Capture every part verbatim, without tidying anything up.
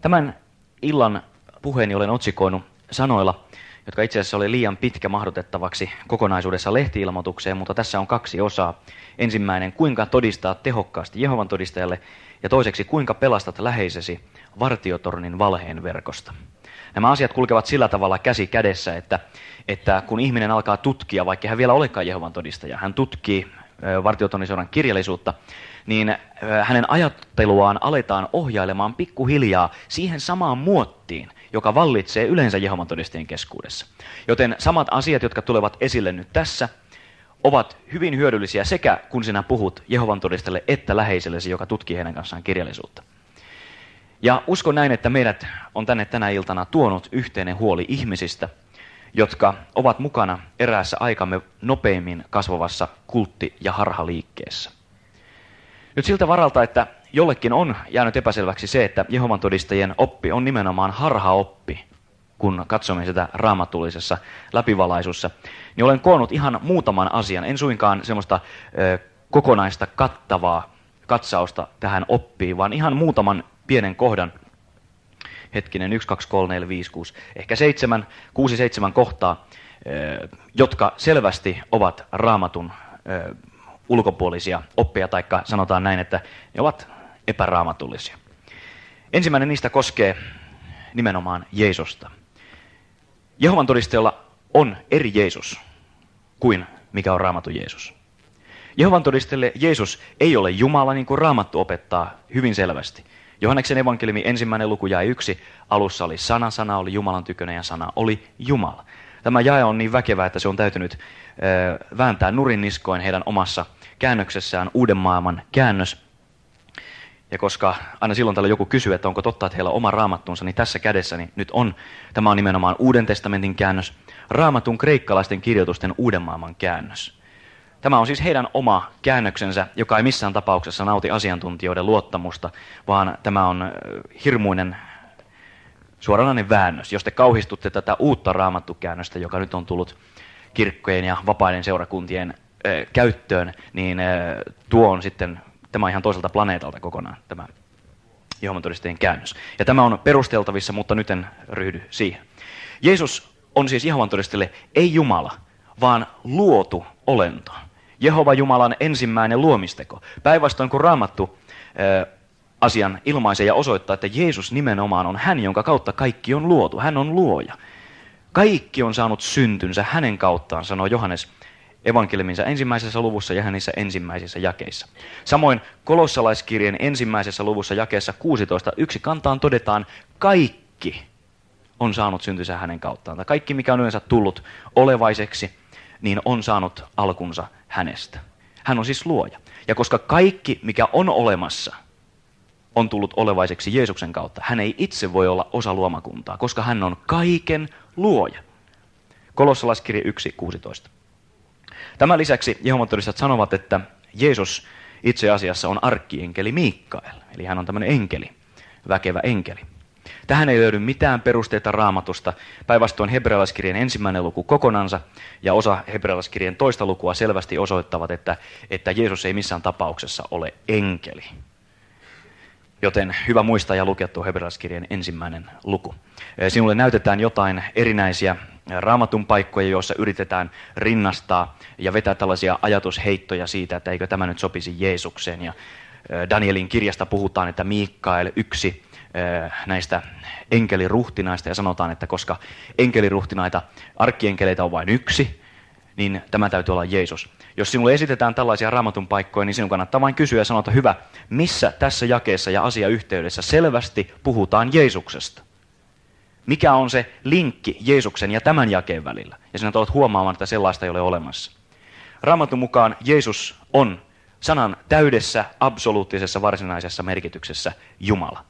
Tämän illan puheeni olen otsikoinut sanoilla, jotka itse asiassa oli liian pitkä mahdotettavaksi kokonaisuudessa lehti-ilmoitukseen, mutta tässä on kaksi osaa. Ensimmäinen, kuinka todistaa tehokkaasti Jehovan todistajalle, ja toiseksi, kuinka pelastat läheisesi vartiotornin valheen verkosta. Nämä asiat kulkevat sillä tavalla käsi kädessä, että, että kun ihminen alkaa tutkia, vaikka hän vielä olekaan Jehovan todistaja, hän tutkii vartiotornisodan kirjallisuutta, niin hänen ajatteluaan aletaan ohjailemaan pikkuhiljaa siihen samaan muottiin, joka vallitsee yleensä Jehovan todistajien keskuudessa. Joten samat asiat, jotka tulevat esille nyt tässä, ovat hyvin hyödyllisiä sekä kun sinä puhut Jehovan todistajalle että läheisellesi, joka tutkii heidän kanssaan kirjallisuutta. Ja uskon näin, että meidät on tänne tänä iltana tuonut yhteinen huoli ihmisistä, jotka ovat mukana eräässä aikamme nopeimmin kasvavassa kultti- ja harhaliikkeessä. Nyt siltä varalta, että jollekin on jäänyt epäselväksi se, että Jehovan todistajien oppi on nimenomaan harhaoppi, kun katsomme sitä raamatullisessa läpivalaisussa, niin olen koonnut ihan muutaman asian, en suinkaan semmoista ö, kokonaista kattavaa katsausta tähän oppiin, vaan ihan muutaman pienen kohdan, hetkinen, yksi, kaksi, kolme, neljä, viisi, kuusi, ehkä seitsemän, kuusi, seitsemän kohtaa, ö, jotka selvästi ovat raamatun ö, ulkopuolisia oppeja, taikka sanotaan näin, että ne ovat epäraamatullisia. Ensimmäinen niistä koskee nimenomaan Jeesusta. Jehovan todistajalla on eri Jeesus kuin mikä on Raamatun Jeesus. Jehovan todistajille Jeesus ei ole Jumala, niin kuin Raamattu opettaa hyvin selvästi. Johanneksen evankeliumi ensimmäinen luku jae yksi, alussa oli sana, sana oli Jumalan tykönä ja sana oli Jumala. Tämä jae on niin väkevä, että se on täytynyt ö, vääntää nurin niskoin heidän omassa käännöksessään Uuden maailman käännös. Ja koska aina silloin täällä joku kysyy, että onko totta, että heillä on oma raamattunsa, niin tässä kädessäni nyt on. Tämä on nimenomaan Uuden testamentin käännös, Raamatun kreikkalaisten kirjoitusten Uuden maailman käännös. Tämä on siis heidän oma käännöksensä, joka ei missään tapauksessa nauti asiantuntijoiden luottamusta, vaan tämä on hirmuinen suoranainen väännös. Jos te kauhistutte tätä uutta raamattukäännöstä, joka nyt on tullut kirkkojen ja vapaiden seurakuntien ö, käyttöön, niin ö, tuo on sitten, tämä on ihan toiselta planeetalta kokonaan, tämä Jehovan todistajien käännös. Ja tämä on perusteltavissa, mutta nyt en ryhdy siihen. Jeesus on siis Jehovan todistajille ei Jumala, vaan luotu olento. Jehova Jumalan ensimmäinen luomisteko. Päinvastoin kuin Raamattu ö, asian ilmaisee ja osoittaa, että Jeesus nimenomaan on hän, jonka kautta kaikki on luotu. Hän on luoja. Kaikki on saanut syntynsä hänen kauttaan, sanoo Johannes evankeliuminsa ensimmäisessä luvussa ja hänissä ensimmäisissä jakeissa. Samoin kolossalaiskirjeen ensimmäisessä luvussa jakeessa kuusitoista yksi kantaan todetaan, kaikki on saanut syntynsä hänen kauttaan. Tai kaikki, mikä on yleensä tullut olevaiseksi, niin on saanut alkunsa hänestä. Hän on siis luoja. Ja koska kaikki, mikä on olemassa, on tullut olevaiseksi Jeesuksen kautta, hän ei itse voi olla osa luomakuntaa, koska hän on kaiken luoja. Kolossalaiskirje yksi kuusitoista. Tämän lisäksi Jehovan todistajat sanovat, että Jeesus itse asiassa on arkkienkeli Miikkael, eli hän on tämmöinen enkeli, väkevä enkeli. Tähän ei löydy mitään perusteita Raamatusta, päinvastoin hebrealaiskirjeen ensimmäinen luku kokonansa ja osa hebrealaiskirjeen toista lukua selvästi osoittavat, että, että Jeesus ei missään tapauksessa ole enkeli. Joten hyvä muistaa ja lukea tuo hebrealaiskirjeen ensimmäinen luku. Sinulle näytetään jotain erinäisiä Raamatun paikkoja, joissa yritetään rinnastaa ja vetää tällaisia ajatusheittoja siitä, että eikö tämä nyt sopisi Jeesukseen. Ja Danielin kirjasta puhutaan, että Miikkael yksi näistä enkeliruhtinaista ja sanotaan, että koska enkeliruhtinaita, arkkienkeleitä on vain yksi, niin tämä täytyy olla Jeesus. Jos sinulle esitetään tällaisia Raamatun paikkoja, niin sinun kannattaa vain kysyä ja sanoa, että hyvä, missä tässä jakeessa ja asiayhteydessä selvästi puhutaan Jeesuksesta? Mikä on se linkki Jeesuksen ja tämän jakeen välillä? Ja sinä tulet huomaamaan, että sellaista ei ole olemassa. Raamatun mukaan Jeesus on sanan täydessä, absoluuttisessa, varsinaisessa merkityksessä Jumala.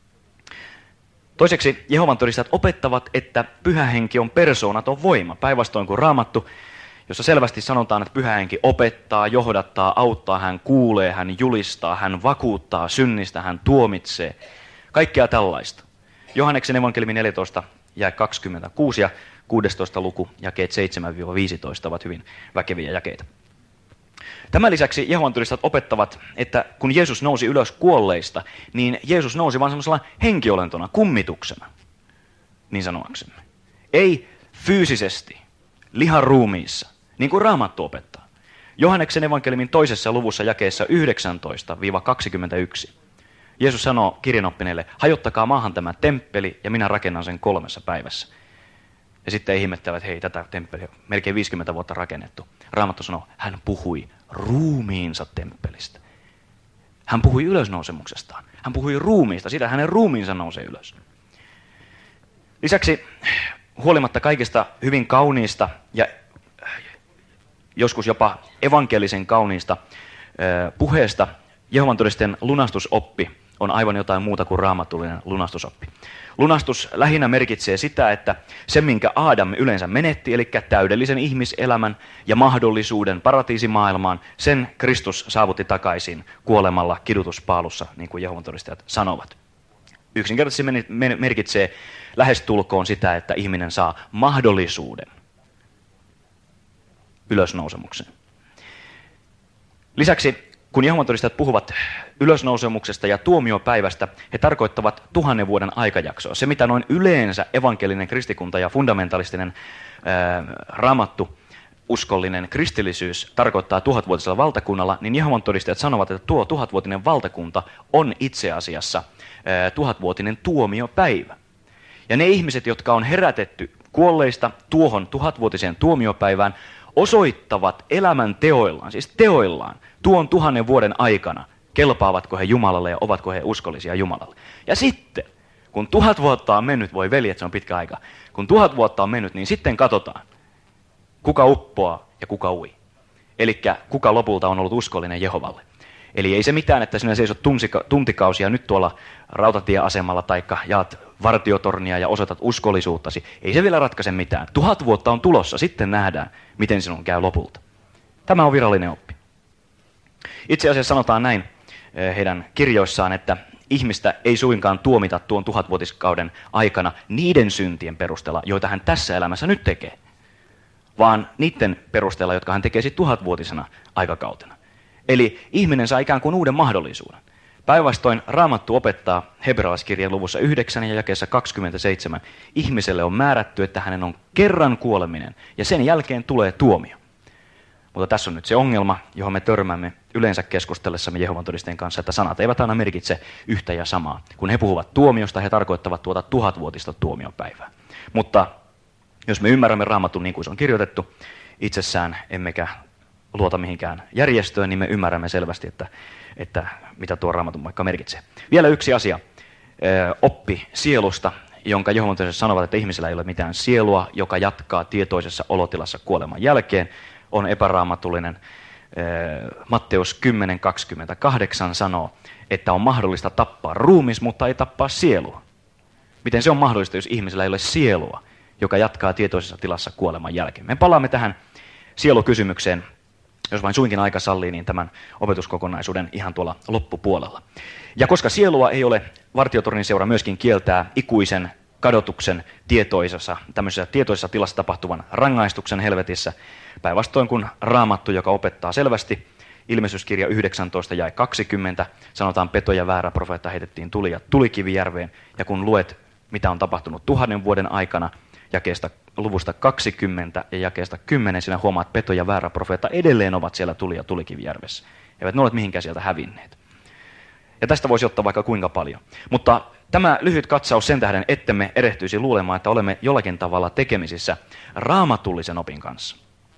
Toiseksi Jehovan todistajat opettavat, että Pyhä Henki on persoonaton voima, päinvastoin kuin Raamattu, jossa selvästi sanotaan, että Pyhä Henki opettaa, johdattaa, auttaa, hän kuulee, hän julistaa, hän vakuuttaa synnistä, hän tuomitsee. Kaikkea tällaista. Johanneksen evankeliumi neljätoista jae kaksikymmentäkuusi ja kuusitoista luku jakeet seitsemän viisitoista ovat hyvin väkeviä jakeita. Tämän lisäksi Jehovan todistajat opettavat, että kun Jeesus nousi ylös kuolleista, niin Jeesus nousi vain semmoisella henkiolentona, kummituksena, niin sanoaksemme. Ei fyysisesti, lihan ruumiissa, niin kuin Raamattu opettaa. Johanneksen evankeliumin toisessa luvussa jakeessa yhdeksäntoista kaksikymmentäyksi. Jeesus sanoo kirjanoppineille, hajottakaa maahan tämä temppeli ja minä rakennan sen kolmessa päivässä. Ja sitten he ihmettävät, hei, tätä temppeliä on melkein viisikymmentä vuotta rakennettu. Raamattu sanoo, hän puhui ruumiinsa temppelistä. Hän puhui ylösnousemuksestaan. Hän puhui ruumiista, sitä hänen ruumiinsa nousee ylös. Lisäksi huolimatta kaikista hyvin kauniista ja joskus jopa evankelisen kauniista puheesta, Jehovan todistajien lunastusoppi on aivan jotain muuta kuin raamatullinen lunastusoppi. Lunastus lähinnä merkitsee sitä, että se, minkä Aadam yleensä menetti, eli täydellisen ihmiselämän ja mahdollisuuden paratiisimaailmaan, sen Kristus saavutti takaisin kuolemalla kidutuspaalussa, niin kuin Jehovan todistajat sanovat. Yksinkertaisesti merkitsee lähestulkoon sitä, että ihminen saa mahdollisuuden ylösnousemukseen. Lisäksi, kun Jehovan todistajat puhuvat ylösnousemuksesta ja tuomiopäivästä, he tarkoittavat tuhannen vuoden aikajaksoa. Se, mitä noin yleensä evankelinen kristikunta ja fundamentalistinen ää, raamattu, uskollinen kristillisyys tarkoittaa tuhatvuotisella valtakunnalla, niin Jehovan todistajat sanovat, että tuo tuhatvuotinen valtakunta on itse asiassa ää, tuhatvuotinen tuomiopäivä. Ja ne ihmiset, jotka on herätetty kuolleista tuohon tuhatvuotiseen tuomiopäivään, osoittavat elämän teoillaan, siis teoillaan, tuon tuhannen vuoden aikana, kelpaavatko he Jumalalle ja ovatko he uskollisia Jumalalle. Ja sitten, kun tuhat vuotta on mennyt, voi veljet, se on pitkä aika, kun tuhat vuotta on mennyt, niin sitten katsotaan, kuka uppoaa ja kuka ui. Eli kuka lopulta on ollut uskollinen Jehovalle. Eli ei se mitään, että sinä seisot tuntikausia nyt tuolla rautatieasemalla taikka jaat vartiotornia ja osoitat uskollisuuttasi. Ei se vielä ratkaise mitään. Tuhat vuotta on tulossa, sitten nähdään, miten sinun käy lopulta. Tämä on virallinen oppi. Itse asiassa sanotaan näin heidän kirjoissaan, että ihmistä ei suinkaan tuomita tuon tuhatvuotiskauden aikana niiden syntien perusteella, joita hän tässä elämässä nyt tekee, vaan niiden perusteella, jotka hän tekee sitten tuhatvuotisena aikakautena. Eli ihminen saa ikään kuin uuden mahdollisuuden. Päinvastoin Raamattu opettaa hebrealaiskirjan luvussa yhdeksän ja jakeessa kaksikymmentäseitsemän. Ihmiselle on määrätty, että hänen on kerran kuoleminen ja sen jälkeen tulee tuomio. Mutta tässä on nyt se ongelma, johon me törmäämme yleensä keskustellessamme Jehovan todistajien kanssa, että sanat eivät aina merkitse yhtä ja samaa. Kun he puhuvat tuomiosta, he tarkoittavat tuota tuhatvuotista tuomiopäivää. Mutta jos me ymmärrämme Raamatun niin kuin se on kirjoitettu itsessään, emmekä luota mihinkään järjestöön, niin me ymmärrämme selvästi, että, että mitä tuo Raamatun vaikka merkitsee. Vielä yksi asia, oppi sielusta, jonka Jehovan todistajat sanovat, että ihmisellä ei ole mitään sielua, joka jatkaa tietoisessa olotilassa kuoleman jälkeen, on epäraamatullinen. Matteus kymmenen kaksikymmentäkahdeksan sanoo, että on mahdollista tappaa ruumis, mutta ei tappaa sielua. Miten se on mahdollista, jos ihmisellä ei ole sielua, joka jatkaa tietoisessa tilassa kuoleman jälkeen? Me palaamme tähän sielukysymykseen, jos vain suinkin aika sallii, niin tämän opetuskokonaisuuden ihan tuolla loppupuolella. Ja koska sielua ei ole, Vartiotornin seura myöskin kieltää ikuisen kadotuksen tietoisessa, tämmöisessä tietoisessa tilassa tapahtuvan rangaistuksen helvetissä, päinvastoin kuin Raamattu, joka opettaa selvästi, Ilmestyskirja yhdeksäntoista jae kaksikymmentä, sanotaan peto ja väärä profeetta heitettiin tuli ja tulikivijärveen, ja kun luet, mitä on tapahtunut tuhannen vuoden aikana, jakeesta luvusta kaksikymmentä ja jakeesta kymmenen, sinä huomaat, peto ja väärä profeetta edelleen ovat siellä tuli ja tulikivijärvessä. Eivät ne ole mihinkään sieltä hävinneet. Ja tästä voisi ottaa vaikka kuinka paljon. Mutta tämä lyhyt katsaus sen tähden, ettemme erehtyisi luulemaan, että olemme jollakin tavalla tekemisissä raamatullisen opin kanssa.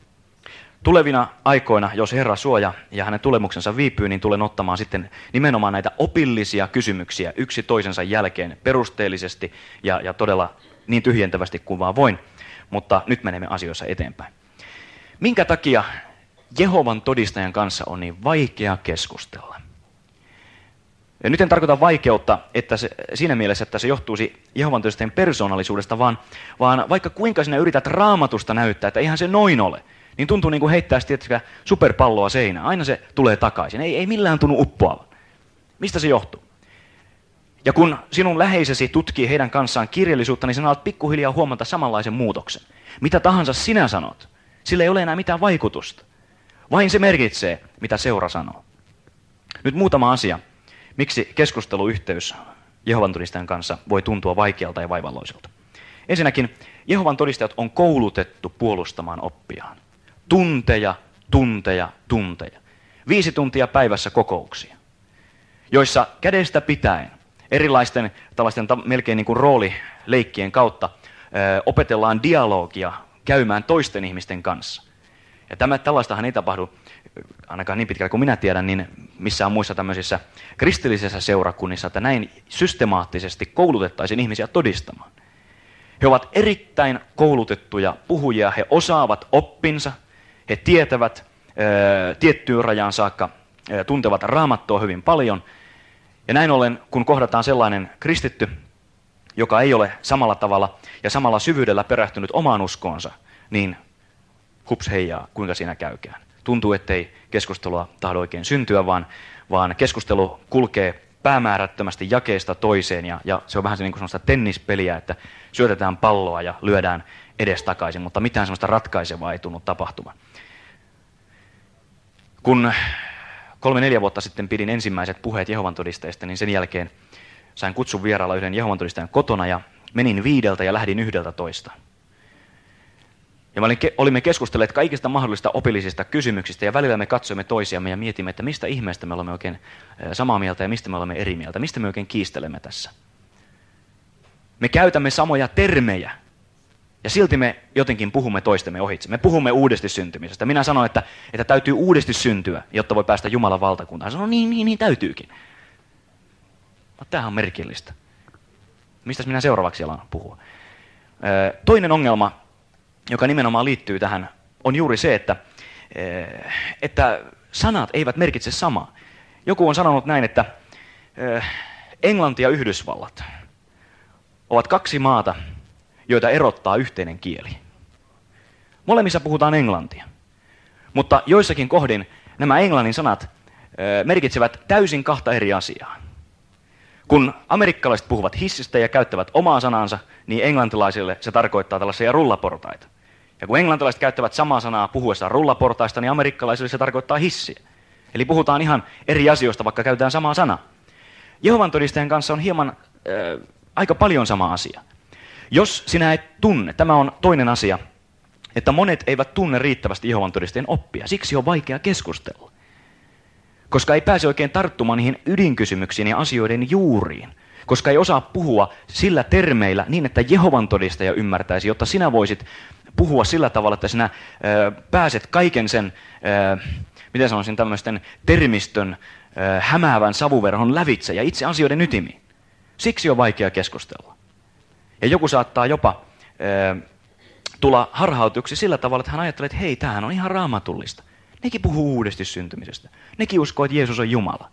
Tulevina aikoina, jos Herra suoja ja hänen tulemuksensa viipyy, niin tulen ottamaan sitten nimenomaan näitä opillisia kysymyksiä yksi toisensa jälkeen perusteellisesti ja, ja todella niin tyhjentävästi kuin vaan voin. Mutta nyt menemme asioissa eteenpäin. Minkä takia Jehovan todistajan kanssa on niin vaikea keskustella? Ja nyt en tarkoita vaikeutta että se, siinä mielessä, että se johtuisi Jehovan todistajien persoonallisuudesta, vaan, vaan vaikka kuinka sinä yrität Raamatusta näyttää, että eihän se noin ole, niin tuntuu niin kuin heittää sitä superpalloa seinään. Aina se tulee takaisin. Ei, ei millään tunnu uppoavan. Mistä se johtuu? Ja kun sinun läheisesi tutkii heidän kanssaan kirjallisuutta, niin sinä alat pikkuhiljaa huomata samanlaisen muutoksen. Mitä tahansa sinä sanot, sillä ei ole enää mitään vaikutusta. Vain se merkitsee, mitä seura sanoo. Nyt muutama asia, miksi keskusteluyhteys Jehovan todistajan kanssa voi tuntua vaikealta ja vaivalloiselta. Ensinnäkin Jehovan todistajat on koulutettu puolustamaan oppiaan. Tunteja, tunteja, tunteja. Viisi tuntia päivässä kokouksia, joissa kädestä pitäen erilaisten tällaisten melkein niin kuin roolileikkien kautta ö, opetellaan dialogia käymään toisten ihmisten kanssa. Ja tämä, tällaistahan ei tapahdu, ainakaan niin pitkälle kuin minä tiedän, niin missään muissa tämmöisissä kristillisissä seurakunnissa, että näin systemaattisesti koulutettaisiin ihmisiä todistamaan. He ovat erittäin koulutettuja puhujia, he osaavat oppinsa, he tietävät ö, tiettyyn rajaan saakka, ö, tuntevat Raamattua hyvin paljon. Ja näin ollen, kun kohdataan sellainen kristitty, joka ei ole samalla tavalla ja samalla syvyydellä perehtynyt omaan uskoonsa, niin hups heijaa, kuinka siinä käykään. Tuntuu, ettei keskustelua tahdo oikein syntyä, vaan, vaan keskustelu kulkee päämäärättömästi jakeesta toiseen, ja, ja se on vähän se niin kuin sellaista tennispeliä, että syötetään palloa ja lyödään edestakaisin, mutta mitään sellaista ratkaisevaa ei tunnu tapahtumaan. Kun kolme neljä vuotta sitten pidin ensimmäiset puheet Jehovan todistajista, niin sen jälkeen sain kutsun vierailla yhden Jehovan todistajan kotona, ja menin viideltä ja lähdin yhdeltä toista. Ja me olimme keskustelleet kaikista mahdollisista opillisista kysymyksistä, ja välillä me katsoimme toisiamme ja mietimme, että mistä ihmeestä me olemme oikein samaa mieltä ja mistä me olemme eri mieltä, mistä me oikein kiistelemme tässä. Me käytämme samoja termejä, ja silti me jotenkin puhumme toistemme ohitse. Me puhumme uudesti syntymisestä. Minä sanon, että, että täytyy uudesti syntyä, jotta voi päästä Jumalan valtakuntaan. Hän sanoo, niin, niin, niin täytyykin. No, tämähän on merkillistä. Mistäs minä seuraavaksi alan puhua? Toinen ongelma, joka nimenomaan liittyy tähän, on juuri se, että, että sanat eivät merkitse samaa. Joku on sanonut näin, että Englanti ja Yhdysvallat ovat kaksi maata, joita erottaa yhteinen kieli. Molemmissa puhutaan englantia, mutta joissakin kohdin nämä englannin sanat merkitsevät täysin kahta eri asiaa. Kun amerikkalaiset puhuvat hissistä ja käyttävät omaa sanansa, niin englantilaisille se tarkoittaa tällaisia rullaportaita. Ja kun englantilaiset käyttävät samaa sanaa puhuessaan rullaportaista, niin amerikkalaisille se tarkoittaa hissiä. Eli puhutaan ihan eri asioista, vaikka käytetään samaa sanaa. Jehovan todistajan kanssa on hieman äh, aika paljon sama asia. Jos sinä et tunne, tämä on toinen asia, että monet eivät tunne riittävästi Jehovan todistajien oppia. Siksi on vaikea keskustella. Koska ei pääse oikein tarttumaan niihin ydinkysymyksiin ja asioiden juuriin. Koska ei osaa puhua sillä termeillä niin, että Jehovan todistaja ymmärtäisi, jotta sinä voisit puhua sillä tavalla, että sinä ö, pääset kaiken sen, ö, miten sanoisin, tämmöisten termistön ö, hämäävän savuverhon lävitse ja itse asioiden ytimiin. Siksi on vaikea keskustella. Ja joku saattaa jopa ö, tulla harhautuksi sillä tavalla, että hän ajattelee, että hei, tämähän on ihan raamatullista. Nekin puhuu uudesti syntymisestä. Nekin uskoo, että Jeesus on Jumala.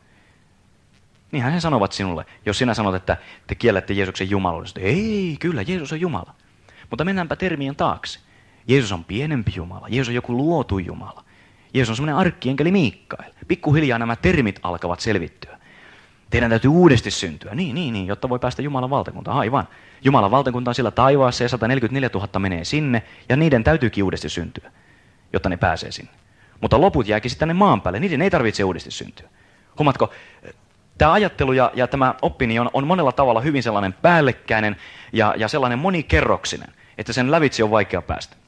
Niinhän he sanovat sinulle, jos sinä sanot, että te kiellätte Jeesuksen jumaluudesta. Ei, kyllä, Jeesus on Jumala. Mutta mennäänpä termien taakse. Jeesus on pienempi Jumala. Jeesus on joku luotu Jumala. Jeesus on semmoinen arkkienkeli Miikkael. Pikkuhiljaa nämä termit alkavat selvittyä. Teidän täytyy uudesti syntyä. Niin, niin, niin, jotta voi päästä Jumalan valtakuntaan. Aivan. Jumalan valtakunta on siellä taivaassa ja sata neljäkymmentäneljätuhatta menee sinne. Ja niiden täytyykin uudesti syntyä, jotta ne pääsee sinne. Mutta loput jääkin sitten tänne maan päälle. Niiden ei tarvitse uudesti syntyä. Huomaatko, tämä ajattelu ja, ja tämä oppini on, on monella tavalla hyvin sellainen päällekkäinen ja, ja sellainen monikerroksinen, että sen lävitse on vaikea päästä.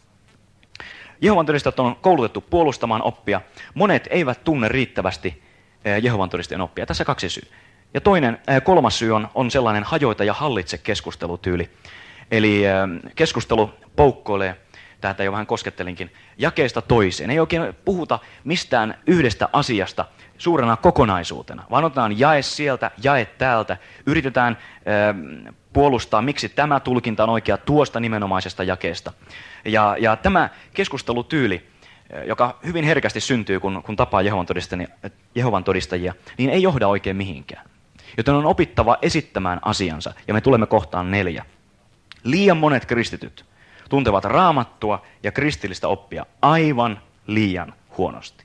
Jehovan todistajat on koulutettu puolustamaan oppia. Monet eivät tunne riittävästi Jehovan todistajien oppia. Tässä kaksi syy. Ja toinen, kolmas syy on, on sellainen hajoita ja hallitse keskustelutyyli. Eli keskustelu poukkoilee, tätä jo vähän koskettelinkin, jakeesta toiseen. Ei oikein puhuta mistään yhdestä asiasta suurena kokonaisuutena, vaan otetaan jae sieltä, jae täältä. Yritetään äh, puolustaa, miksi tämä tulkinta on oikea tuosta nimenomaisesta jakeesta. Ja, ja tämä keskustelutyyli, joka hyvin herkästi syntyy, kun, kun tapaa Jehovan todistajia, Jehovan todistajia, niin ei johda oikein mihinkään. Joten on opittava esittämään asiansa, ja me tulemme kohtaan neljä. Liian monet kristityt tuntevat raamattua ja kristillistä oppia aivan liian huonosti.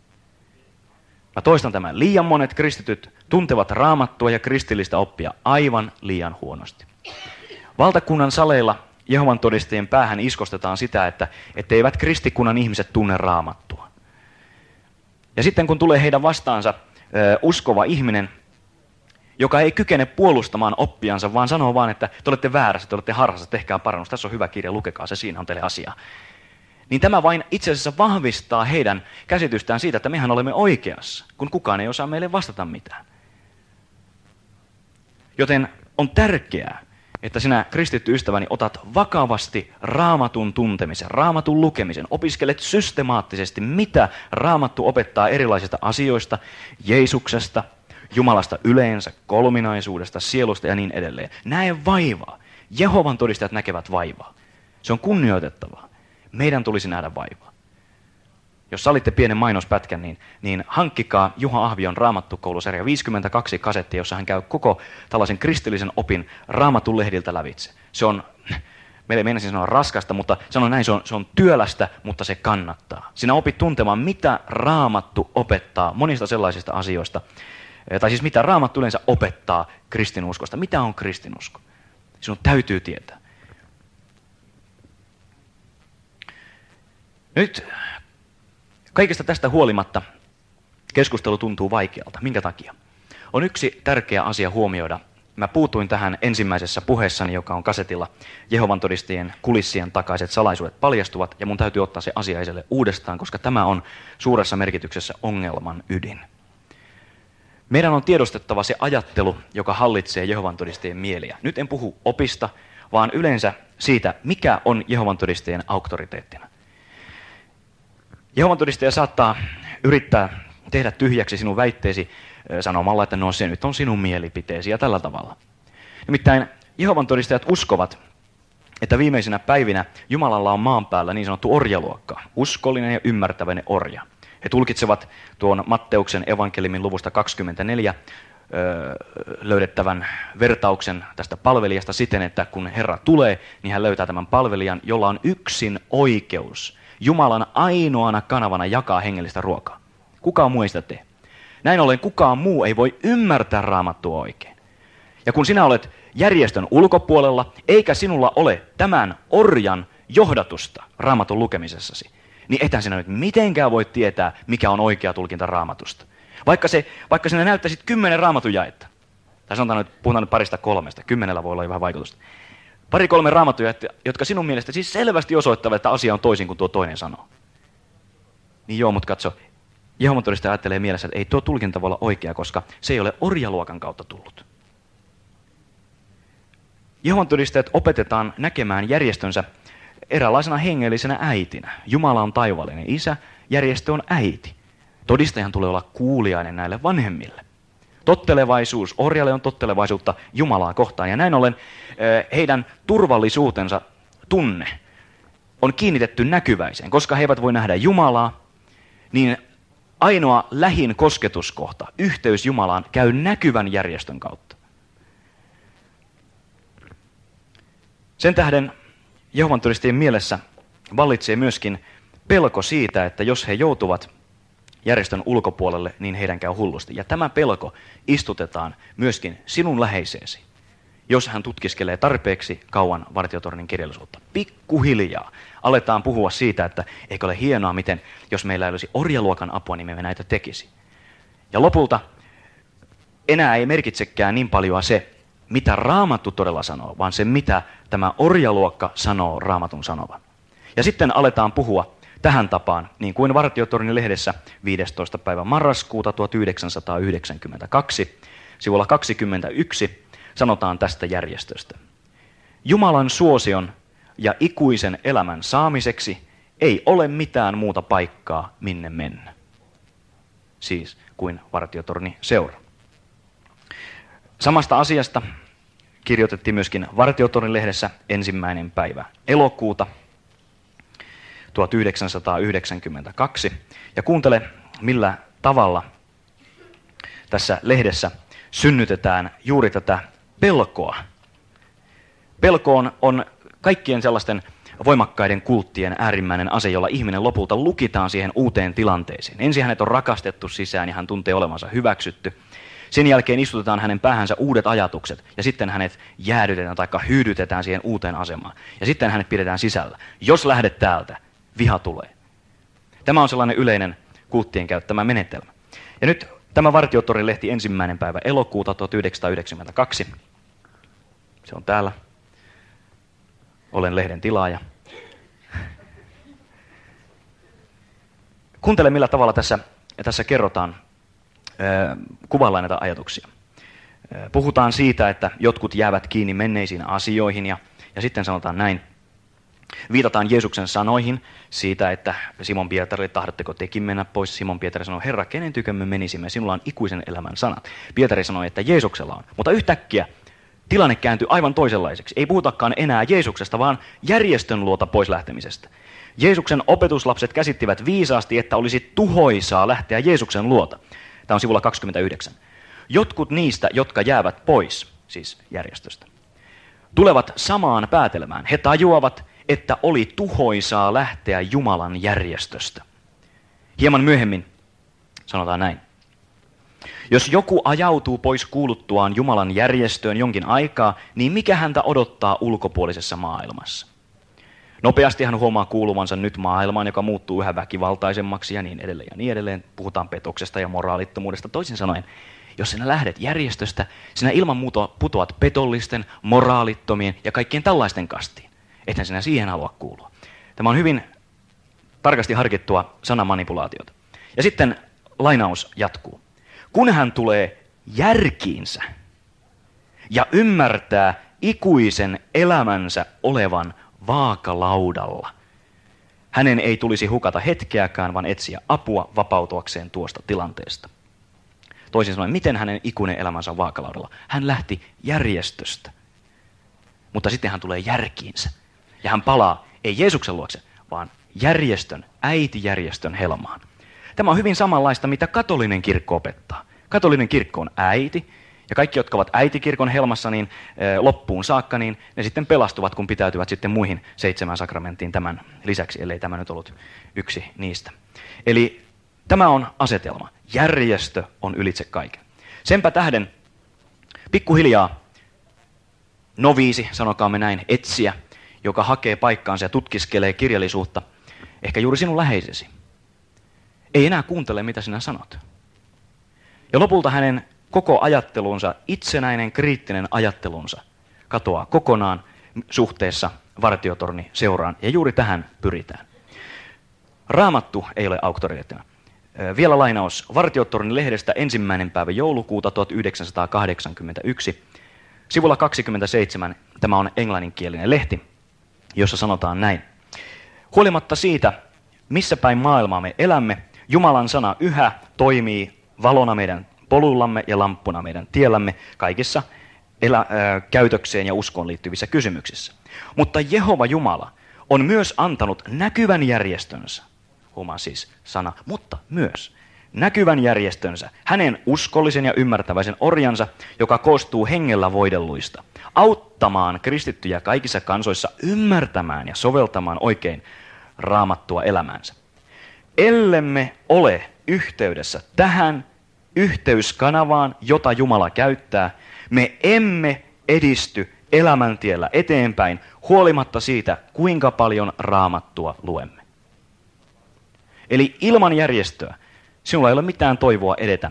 Mä toistan tämän. Liian monet kristityt tuntevat raamattua ja kristillistä oppia aivan liian huonosti. Valtakunnan saleilla Jehovan todistajien päähän iskostetaan sitä, että etteivät kristikunnan ihmiset tunne raamattua. Ja sitten kun tulee heidän vastaansa ö, uskova ihminen, joka ei kykene puolustamaan oppiansa, vaan sanoo vaan, että te olette väärässä, te olette harhassa, tehkää parannus, tässä on hyvä kirja, lukekaa se, siinä on teille asiaa. Niin tämä vain itse asiassa vahvistaa heidän käsitystään siitä, että mehän olemme oikeassa, kun kukaan ei osaa meille vastata mitään. Joten on tärkeää, että sinä kristitty ystäväni otat vakavasti Raamatun tuntemisen, Raamatun lukemisen, opiskelet systemaattisesti, mitä Raamattu opettaa erilaisista asioista, Jeesuksesta, Jumalasta yleensä, kolminaisuudesta, sielusta ja niin edelleen. Näe vaivaa. Jehovan todistajat näkevät vaivaa. Se on kunnioitettavaa. Meidän tulisi nähdä vaivaa. Jos salitte pienen mainospätkän, niin, niin hankkikaa Juha Ahvion Raamattukoulusarja viisikymmentäkaksi kasettia, jossa hän käy koko tällaisen kristillisen opin Raamatun lehdiltä lävitse. Se on, meille meinasin sanoa raskasta, mutta sanon näin, se on, se on työlästä, mutta se kannattaa. Sinä opit tuntemaan, mitä Raamattu opettaa monista sellaisista asioista, tai siis mitä Raamattu yleensä opettaa kristinuskosta. Mitä on kristinusko? Sinun täytyy tietää. Nyt kaikesta tästä huolimatta keskustelu tuntuu vaikealta. Minkä takia? On yksi tärkeä asia huomioida. Mä puutuin tähän ensimmäisessä puheessani, joka on kasetilla Jehovan todistajien kulissien takaiset salaisuudet paljastuvat, ja mun täytyy ottaa se asia esille uudestaan, koska tämä on suuressa merkityksessä ongelman ydin. Meidän on tiedostettava se ajattelu, joka hallitsee Jehovan todistajien mieliä. Nyt en puhu opista, vaan yleensä siitä, mikä on Jehovan todistajien auktoriteettina. Jehovan todistaja saattaa yrittää tehdä tyhjäksi sinun väitteesi sanomalla, että no se nyt on sinun mielipiteesi ja tällä tavalla. Nimittäin Jehovan todistajat uskovat, että viimeisinä päivinä Jumalalla on maan päällä niin sanottu orjaluokka, uskollinen ja ymmärtäväinen orja. He tulkitsevat tuon Matteuksen evankeliumin luvusta kaksikymmentäneljä öö, löydettävän vertauksen tästä palvelijasta siten, että kun Herra tulee, niin hän löytää tämän palvelijan, jolla on yksin oikeus Jumalan ainoana kanavana jakaa hengellistä ruokaa. Kukaan muu ei sitä tee. Näin ollen kukaan muu ei voi ymmärtää Raamattua oikein. Ja kun sinä olet järjestön ulkopuolella, eikä sinulla ole tämän orjan johdatusta Raamatun lukemisessasi, niin ethän sinä nyt mitenkään voi tietää, mikä on oikea tulkinta Raamatusta. Vaikka, se, vaikka sinä näyttäisit kymmenen Raamatun jaetta, tai sanotaan nyt, puhutaan nyt parista kolmesta, kymmenellä voi olla jo vähän vaikutusta. Pari kolme Raamattuja, jotka sinun mielestä siis selvästi osoittavat, että asia on toisin kuin tuo toinen sanoo. Niin joo, mutta katso, Jehovan todistaja ajattelee mielessä, että ei tuo tulkinta voi olla oikea, koska se ei ole orjaluokan kautta tullut. Jehovan todistajat opetetaan näkemään järjestönsä eräänlaisena hengellisenä äitinä. Jumala on taivaallinen isä, järjestö on äiti. Todistajan tulee olla kuuliainen näille vanhemmille. Tottelevaisuus, orjalle on tottelevaisuutta Jumalaa kohtaan. Ja näin ollen heidän turvallisuutensa tunne on kiinnitetty näkyväiseen. Koska he eivät voi nähdä Jumalaa, niin ainoa lähin kosketuskohta, yhteys Jumalaan, käy näkyvän järjestön kautta. Sen tähden Jehovan todistajien mielessä vallitsee myöskin pelko siitä, että jos he joutuvat järjestön ulkopuolelle, niin heidän käy hullusti. Ja tämä pelko istutetaan myöskin sinun läheiseesi, jos hän tutkiskelee tarpeeksi kauan vartiotornin kirjallisuutta. Pikkuhiljaa aletaan puhua siitä, että eikö ole hienoa, miten jos meillä ei olisi orjaluokan apua, niin me näitä tekisi. Ja lopulta enää ei merkitsekään niin paljon se, mitä Raamattu todella sanoo, vaan se, mitä tämä orjaluokka sanoo Raamatun sanovan. Ja sitten aletaan puhua tähän tapaan, niin kuin Vartiotornin lehdessä viidestoista päivä marraskuuta tuhatyhdeksänsataayhdeksänkymmentäkaksi, sivulla kaksikymmentäyksi, sanotaan tästä järjestöstä. Jumalan suosion ja ikuisen elämän saamiseksi ei ole mitään muuta paikkaa, minne mennä. Siis kuin Vartiotorni seura. Samasta asiasta kirjoitettiin myöskin Vartiotornin lehdessä ensimmäinen päivä elokuuta tuhatyhdeksänsataayhdeksänkymmentäkaksi. Ja kuuntele, millä tavalla tässä lehdessä synnytetään juuri tätä pelkoa. Pelko on, on kaikkien sellaisten voimakkaiden kulttien äärimmäinen ase, jolla ihminen lopulta lukitaan siihen uuteen tilanteeseen. Ensin hänet on rakastettu sisään ja hän tuntee olevansa hyväksytty. Sen jälkeen istutetaan hänen päähänsä uudet ajatukset ja sitten hänet jäädytetään tai hyydytetään siihen uuteen asemaan. Ja sitten hänet pidetään sisällä. Jos lähdet täältä, viha tulee. Tämä on sellainen yleinen kulttien käyttämä menetelmä. Ja nyt tämä Vartiotorin lehti ensimmäinen päivä elokuuta tuhatyhdeksänsataayhdeksänkymmentäkaksi. Se on täällä. Olen lehden tilaaja. Kuuntele, millä tavalla tässä, tässä kerrotaan, äh, kuvaillaan näitä ajatuksia. Äh, puhutaan siitä, että jotkut jäävät kiinni menneisiin asioihin ja, ja sitten sanotaan näin. Viitataan Jeesuksen sanoihin siitä, että Simon Pietari, tahdotteko tekin mennä pois? Simon Pietari sanoi, Herra, kenen tykö me menisimme? Sinulla on ikuisen elämän sanat. Pietari sanoi, että Jeesuksella on. Mutta yhtäkkiä tilanne kääntyi aivan toisenlaiseksi. Ei puhutakaan enää Jeesuksesta, vaan järjestön luota pois lähtemisestä. Jeesuksen opetuslapset käsittivät viisaasti, että olisi tuhoisaa lähteä Jeesuksen luota. Tämä on sivulla kaksikymmentäyhdeksän. Jotkut niistä, jotka jäävät pois, siis järjestöstä, tulevat samaan päätelmään. He tajuavat, että oli tuhoisaa lähteä Jumalan järjestöstä. Hieman myöhemmin sanotaan näin. Jos joku ajautuu pois kuuluttuaan Jumalan järjestöön jonkin aikaa, niin mikä häntä odottaa ulkopuolisessa maailmassa? Nopeasti hän huomaa kuuluvansa nyt maailmaan, joka muuttuu yhä väkivaltaisemmaksi ja niin edelleen ja niin edelleen. Puhutaan petoksesta ja moraalittomuudesta. Toisin sanoen, jos sinä lähdet järjestöstä, sinä ilman muuta putoat petollisten, moraalittomien ja kaikkien tällaisten kastiin. Ethän sinä siihen halua kuulua. Tämä on hyvin tarkasti harkittua sanamanipulaatiota. Ja sitten lainaus jatkuu. Kun hän tulee järkiinsä ja ymmärtää ikuisen elämänsä olevan vaakalaudalla, hänen ei tulisi hukata hetkeäkään, vaan etsiä apua vapautuakseen tuosta tilanteesta. Toisin sanoen, miten hänen ikuinen elämänsä on vaakalaudalla? Hän lähti järjestöstä, mutta sitten hän tulee järkiinsä. Ja hän palaa, ei Jeesuksen luokse, vaan järjestön, äitijärjestön helmaan. Tämä on hyvin samanlaista, mitä katolinen kirkko opettaa. Katolinen kirkko on äiti, ja kaikki, jotka ovat äitikirkon helmassa niin e, loppuun saakka, niin ne sitten pelastuvat, kun pitäytyvät sitten muihin seitsemän sakramenttiin tämän lisäksi, ellei tämä nyt ollut yksi niistä. Eli tämä on asetelma. Järjestö on ylitse kaiken. Senpä tähden pikkuhiljaa noviisi, sanokaamme näin, etsiä, joka hakee paikkaansa ja tutkiskelee kirjallisuutta, ehkä juuri sinun läheisesi, ei enää kuuntele, mitä sinä sanot. Ja lopulta hänen koko ajattelunsa, itsenäinen kriittinen ajattelunsa, katoaa kokonaan suhteessa Vartiotorni seuraan, ja juuri tähän pyritään. Raamattu ei ole auktoriteettina. Vielä lainaus Vartiotornin lehdestä ensimmäinen päivä joulukuuta tuhatyhdeksänsataakahdeksankymmentäyksi. Sivulla kaksikymmentäseitsemän tämä on englanninkielinen lehti, jossa sanotaan näin. Huolimatta siitä, missä päin maailmaa me elämme, Jumalan sana yhä toimii valona meidän polullamme ja lamppuna meidän tiellämme kaikissa elä, äh, käytökseen ja uskoon liittyvissä kysymyksissä. Mutta Jehova Jumala on myös antanut näkyvän järjestönsä, huomaa siis sana, mutta myös näkyvän järjestönsä, hänen uskollisen ja ymmärtäväisen orjansa, joka koostuu hengellä voidelluista, auttamaan kristittyjä kaikissa kansoissa ymmärtämään ja soveltamaan oikein raamattua elämäänsä. Ellemme ole yhteydessä tähän yhteyskanavaan, jota Jumala käyttää, me emme edisty elämäntiellä eteenpäin, huolimatta siitä, kuinka paljon raamattua luemme. Eli ilman järjestöä sinulla ei ole mitään toivoa edetä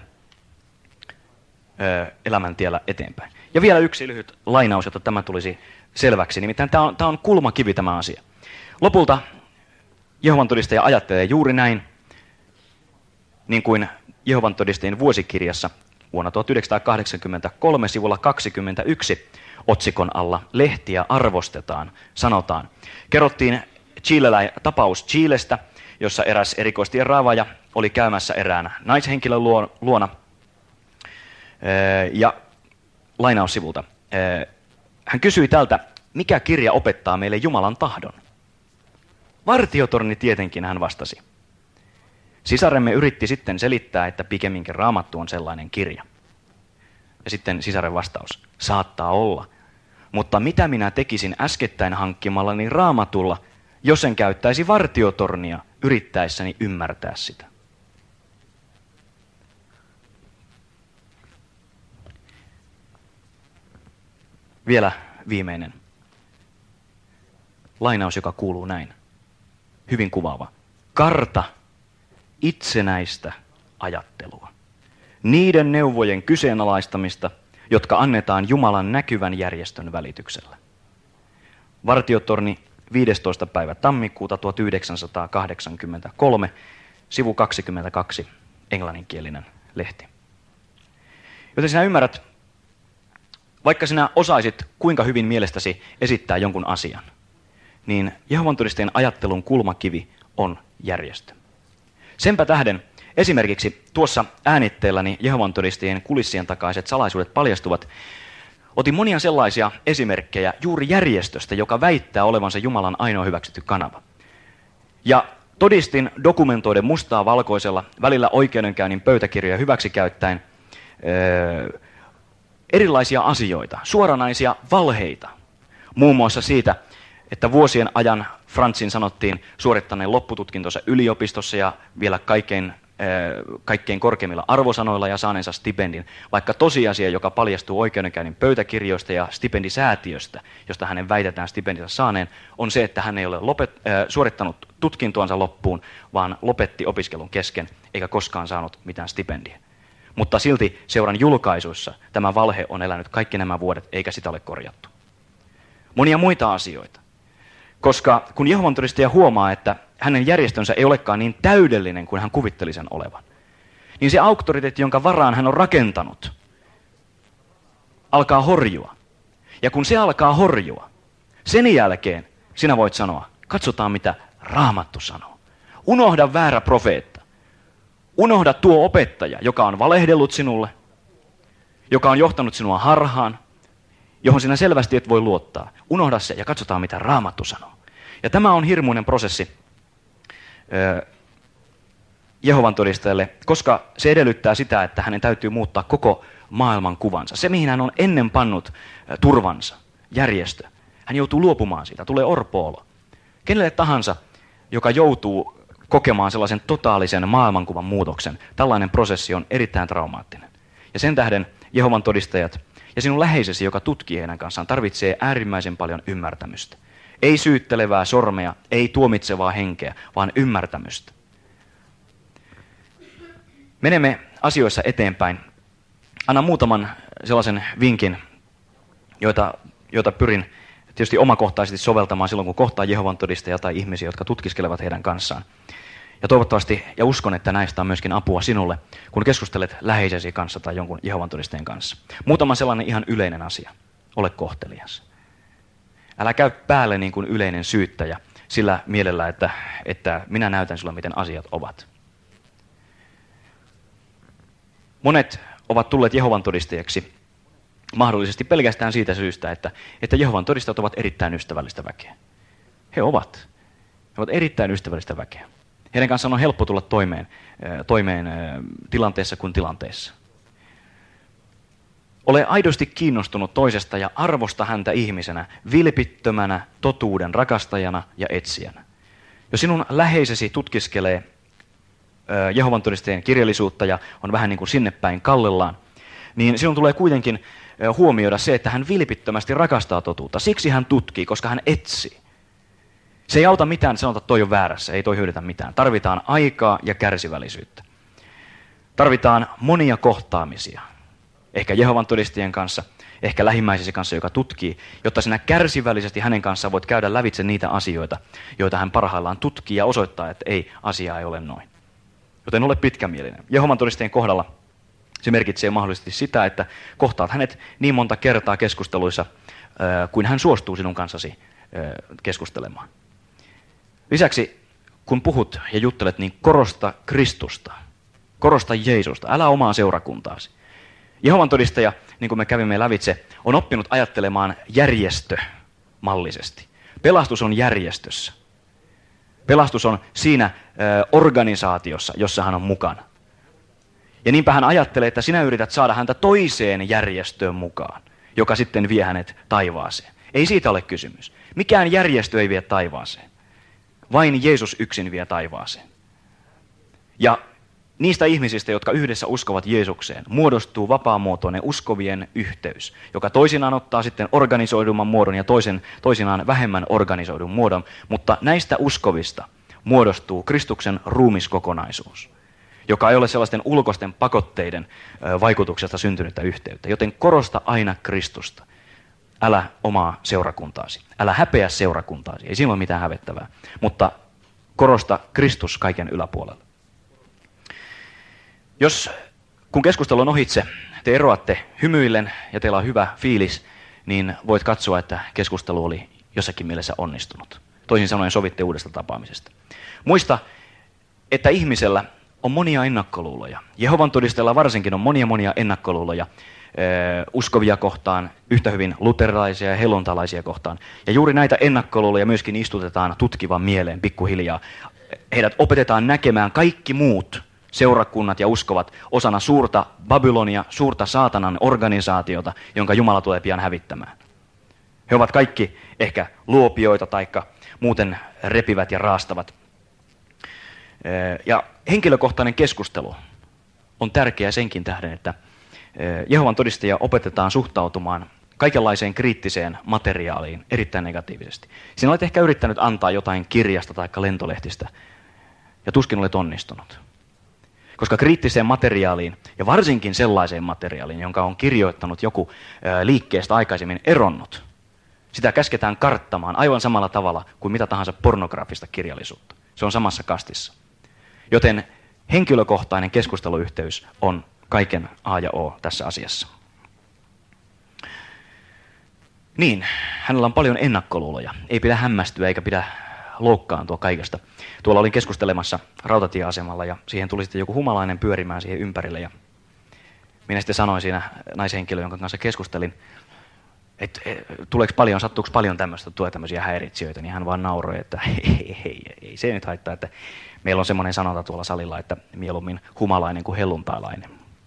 ö, elämäntiellä eteenpäin. Ja vielä yksi lyhyt lainaus, jotta tämä tulisi selväksi. Nimittäin tämä on, tämä on kulmakivi tämä asia. Lopulta Jehovan todistaja ajattelee juuri näin, niin kuin Jehovan todistajien vuosikirjassa vuonna tuhatyhdeksänsataakahdeksankymmentäkolme sivulla kaksikymmentäyksi otsikon alla lehtiä arvostetaan, sanotaan. Kerrottiin Chilelä, tapaus Chilestä, jossa eräs erikoistien raavaja oli käymässä erään naishenkilön luona. Ja lainaus sivulta. Hän kysyi tältä, mikä kirja opettaa meille Jumalan tahdon? Vartiotorni tietenkin, hän vastasi. Sisaremme yritti sitten selittää, että pikemminkin Raamattu on sellainen kirja. Ja sitten sisaren vastaus, saattaa olla. Mutta mitä minä tekisin äskettäin hankkimallani Raamatulla, jos en käyttäisi vartiotornia yrittäessäni ymmärtää sitä? Vielä viimeinen lainaus, joka kuuluu näin. Hyvin kuvaava. Karta itsenäistä ajattelua. Niiden neuvojen kyseenalaistamista, jotka annetaan Jumalan näkyvän järjestön välityksellä. Vartiotorni viidestoista päivä tammikuuta tuhatyhdeksänsataakahdeksankymmentäkolme, sivu kaksikymmentäkaksi, englanninkielinen lehti. Joten sinä ymmärrät, vaikka sinä osaisit kuinka hyvin mielestäsi esittää jonkun asian, niin Jehovan todistajien ajattelun kulmakivi on järjestö. Senpä tähden esimerkiksi tuossa äänitteelläni Jehovan todistajien kulissien takaiset salaisuudet paljastuvat. Otin monia sellaisia esimerkkejä juuri järjestöstä, joka väittää olevansa Jumalan ainoa hyväksytty kanava. Ja todistin dokumentoiden mustaa valkoisella, välillä oikeudenkäynnin pöytäkirjoja hyväksikäyttäen öö, erilaisia asioita, suoranaisia valheita. Muun muassa siitä, että vuosien ajan Franzin sanottiin suorittaneen loppututkintonsa yliopistossa ja vielä kaikkein, kaikkein korkeimmilla arvosanoilla ja saaneensa stipendin, vaikka tosiasia, joka paljastuu oikeudenkäynnin pöytäkirjoista ja stipendisäätiöstä, josta hänen väitetään stipendinsa saaneen, on se, että hän ei ole lopet, äh, suorittanut tutkintoansa loppuun, vaan lopetti opiskelun kesken, eikä koskaan saanut mitään stipendiä. Mutta silti seuran julkaisuissa tämä valhe on elänyt kaikki nämä vuodet, eikä sitä ole korjattu. Monia muita asioita. Koska kun Jehovan todistaja huomaa, että hänen järjestönsä ei olekaan niin täydellinen kuin hän kuvitteli sen olevan, niin se auktoriteetti, jonka varaan hän on rakentanut, alkaa horjua. Ja kun se alkaa horjua, sen jälkeen sinä voit sanoa, katsotaan mitä Raamattu sanoo. Unohda väärä profeetta. Unohda tuo opettaja, joka on valehdellut sinulle, joka on johtanut sinua harhaan, johon sinä selvästi et voi luottaa. Unohda se ja katsotaan, mitä Raamattu sanoo. Ja tämä on hirmuinen prosessi ö, Jehovan todistajalle, koska se edellyttää sitä, että hänen täytyy muuttaa koko maailman kuvansa. Se, mihin hän on ennen pannut ö, turvansa, järjestö, hän joutuu luopumaan siitä, tulee orpoolo. Kenelle tahansa, joka joutuu kokemaan sellaisen totaalisen maailmankuvan muutoksen, tällainen prosessi on erittäin traumaattinen. Ja sen tähden Jehovan todistajat ja sinun läheisesi, joka tutkii heidän kanssaan, tarvitsee äärimmäisen paljon ymmärtämystä. Ei syyttelevää sormea, ei tuomitsevaa henkeä, vaan ymmärtämystä. Menemme asioissa eteenpäin. Anna muutaman sellaisen vinkin, joita, joita pyrin tietysti omakohtaisesti soveltamaan silloin, kun kohtaa Jehovan todistajia tai ihmisiä, jotka tutkiskelevat heidän kanssaan. Ja toivottavasti, ja uskon, että näistä on myöskin apua sinulle, kun keskustelet läheisesi kanssa tai jonkun Jehovan todistajien kanssa. Muutama sellainen ihan yleinen asia. Ole kohtelias. Älä käy päälle niin kuin yleinen syyttäjä sillä mielellä, että, että minä näytän sinulle, miten asiat ovat. Monet ovat tulleet Jehovan todistajiksi mahdollisesti pelkästään siitä syystä, että, että Jehovan todistajat ovat erittäin ystävällistä väkeä. He ovat. He ovat erittäin ystävällistä väkeä. Heidän kanssaan on helppo tulla toimeen, toimeen tilanteessa kuin tilanteessa. Ole aidosti kiinnostunut toisesta ja arvosta häntä ihmisenä, vilpittömänä, totuuden rakastajana ja etsijänä. Jos sinun läheisesi tutkiskelee Jehovan todistajien kirjallisuutta ja on vähän niin kuin sinne päin kallellaan, niin sinun tulee kuitenkin huomioida se, että hän vilpittömästi rakastaa totuutta. Siksi hän tutkii, koska hän etsii. Se ei auta mitään sanota, että toi on väärässä, ei toi hyödytä mitään. Tarvitaan aikaa ja kärsivällisyyttä. Tarvitaan monia kohtaamisia. Ehkä Jehovan todistajien kanssa, ehkä lähimmäisesi kanssa, joka tutkii, jotta sinä kärsivällisesti hänen kanssaan voit käydä lävitse niitä asioita, joita hän parhaillaan tutkii ja osoittaa, että ei, asia ei ole noin. Joten ole pitkämielinen. Jehovan todistajien kohdalla se merkitsee mahdollisesti sitä, että kohtaat hänet niin monta kertaa keskusteluissa, kuin hän suostuu sinun kanssasi keskustelemaan. Lisäksi, kun puhut ja juttelet, niin korosta Kristusta, korosta Jeesusta, älä omaa seurakuntaasi. Jehovan todistaja, niin kuin me kävimme lävitse, on oppinut ajattelemaan järjestömallisesti. Pelastus on järjestössä. Pelastus on siinä ö, organisaatiossa, jossa hän on mukana. Ja niinpä hän ajattelee, että sinä yrität saada häntä toiseen järjestöön mukaan, joka sitten vie hänet taivaaseen. Ei siitä ole kysymys. Mikään järjestö ei vie taivaaseen. Vain Jeesus yksin vie taivaaseen. Ja niistä ihmisistä, jotka yhdessä uskovat Jeesukseen, muodostuu vapaamuotoinen uskovien yhteys, joka toisinaan ottaa sitten organisoidumman muodon ja toisen, toisinaan vähemmän organisoidun muodon, mutta näistä uskovista muodostuu Kristuksen ruumiskokonaisuus, joka ei ole sellaisten ulkoisten pakotteiden vaikutuksesta syntynyttä yhteyttä. Joten korosta aina Kristusta. Älä omaa seurakuntaasi. Älä häpeä seurakuntaasi. Ei siinä ole mitään hävettävää. Mutta korosta Kristus kaiken yläpuolella. Jos kun keskustelu on ohitse, te eroatte hymyillen ja teillä on hyvä fiilis, niin voit katsoa, että keskustelu oli jossakin mielessä onnistunut. Toisin sanoen sovitte uudesta tapaamisesta. Muista, että ihmisellä on monia ennakkoluuloja. Jehovan todistajilla varsinkin on monia monia ennakkoluuloja ö, uskovia kohtaan, yhtä hyvin luterilaisia ja helluntalaisia kohtaan. Ja juuri näitä ennakkoluuloja myöskin istutetaan tutkivan mieleen pikkuhiljaa. Heidät opetetaan näkemään kaikki muut seurakunnat ja uskovat osana suurta Babylonia, suurta saatanan organisaatiota, jonka Jumala tulee pian hävittämään. He ovat kaikki ehkä luopioita taikka muuten repivät ja raastavat. Ja henkilökohtainen keskustelu on tärkeä senkin tähden, että Jehovan todistajia opetetaan suhtautumaan kaikenlaiseen kriittiseen materiaaliin erittäin negatiivisesti. Sinä olet ehkä yrittänyt antaa jotain kirjasta tai lentolehtistä ja tuskin olet onnistunut. Koska kriittiseen materiaaliin ja varsinkin sellaiseen materiaaliin, jonka on kirjoittanut joku liikkeestä aikaisemmin eronnut, sitä käsketään karttamaan aivan samalla tavalla kuin mitä tahansa pornografista kirjallisuutta. Se on samassa kastissa. Joten henkilökohtainen keskusteluyhteys on kaiken A ja O tässä asiassa. Niin, hänellä on paljon ennakkoluuloja. Ei pidä hämmästyä eikä pidä loukkaantua kaikesta. Tuolla olin keskustelemassa rautatieasemalla ja siihen tuli sitten joku humalainen pyörimään siihen ympärille. Ja minä sitten sanoin siinä naishenkilö, jonka kanssa keskustelin, että tuleeko paljon, sattuuko paljon tämmöistä, tulee tämmöisiä häiritsijöitä, niin hän vaan nauroi, että ei, ei, ei se nyt haittaa, että meillä on semmoinen sanonta tuolla salilla, että mieluummin humalainen kuin helluntailainen.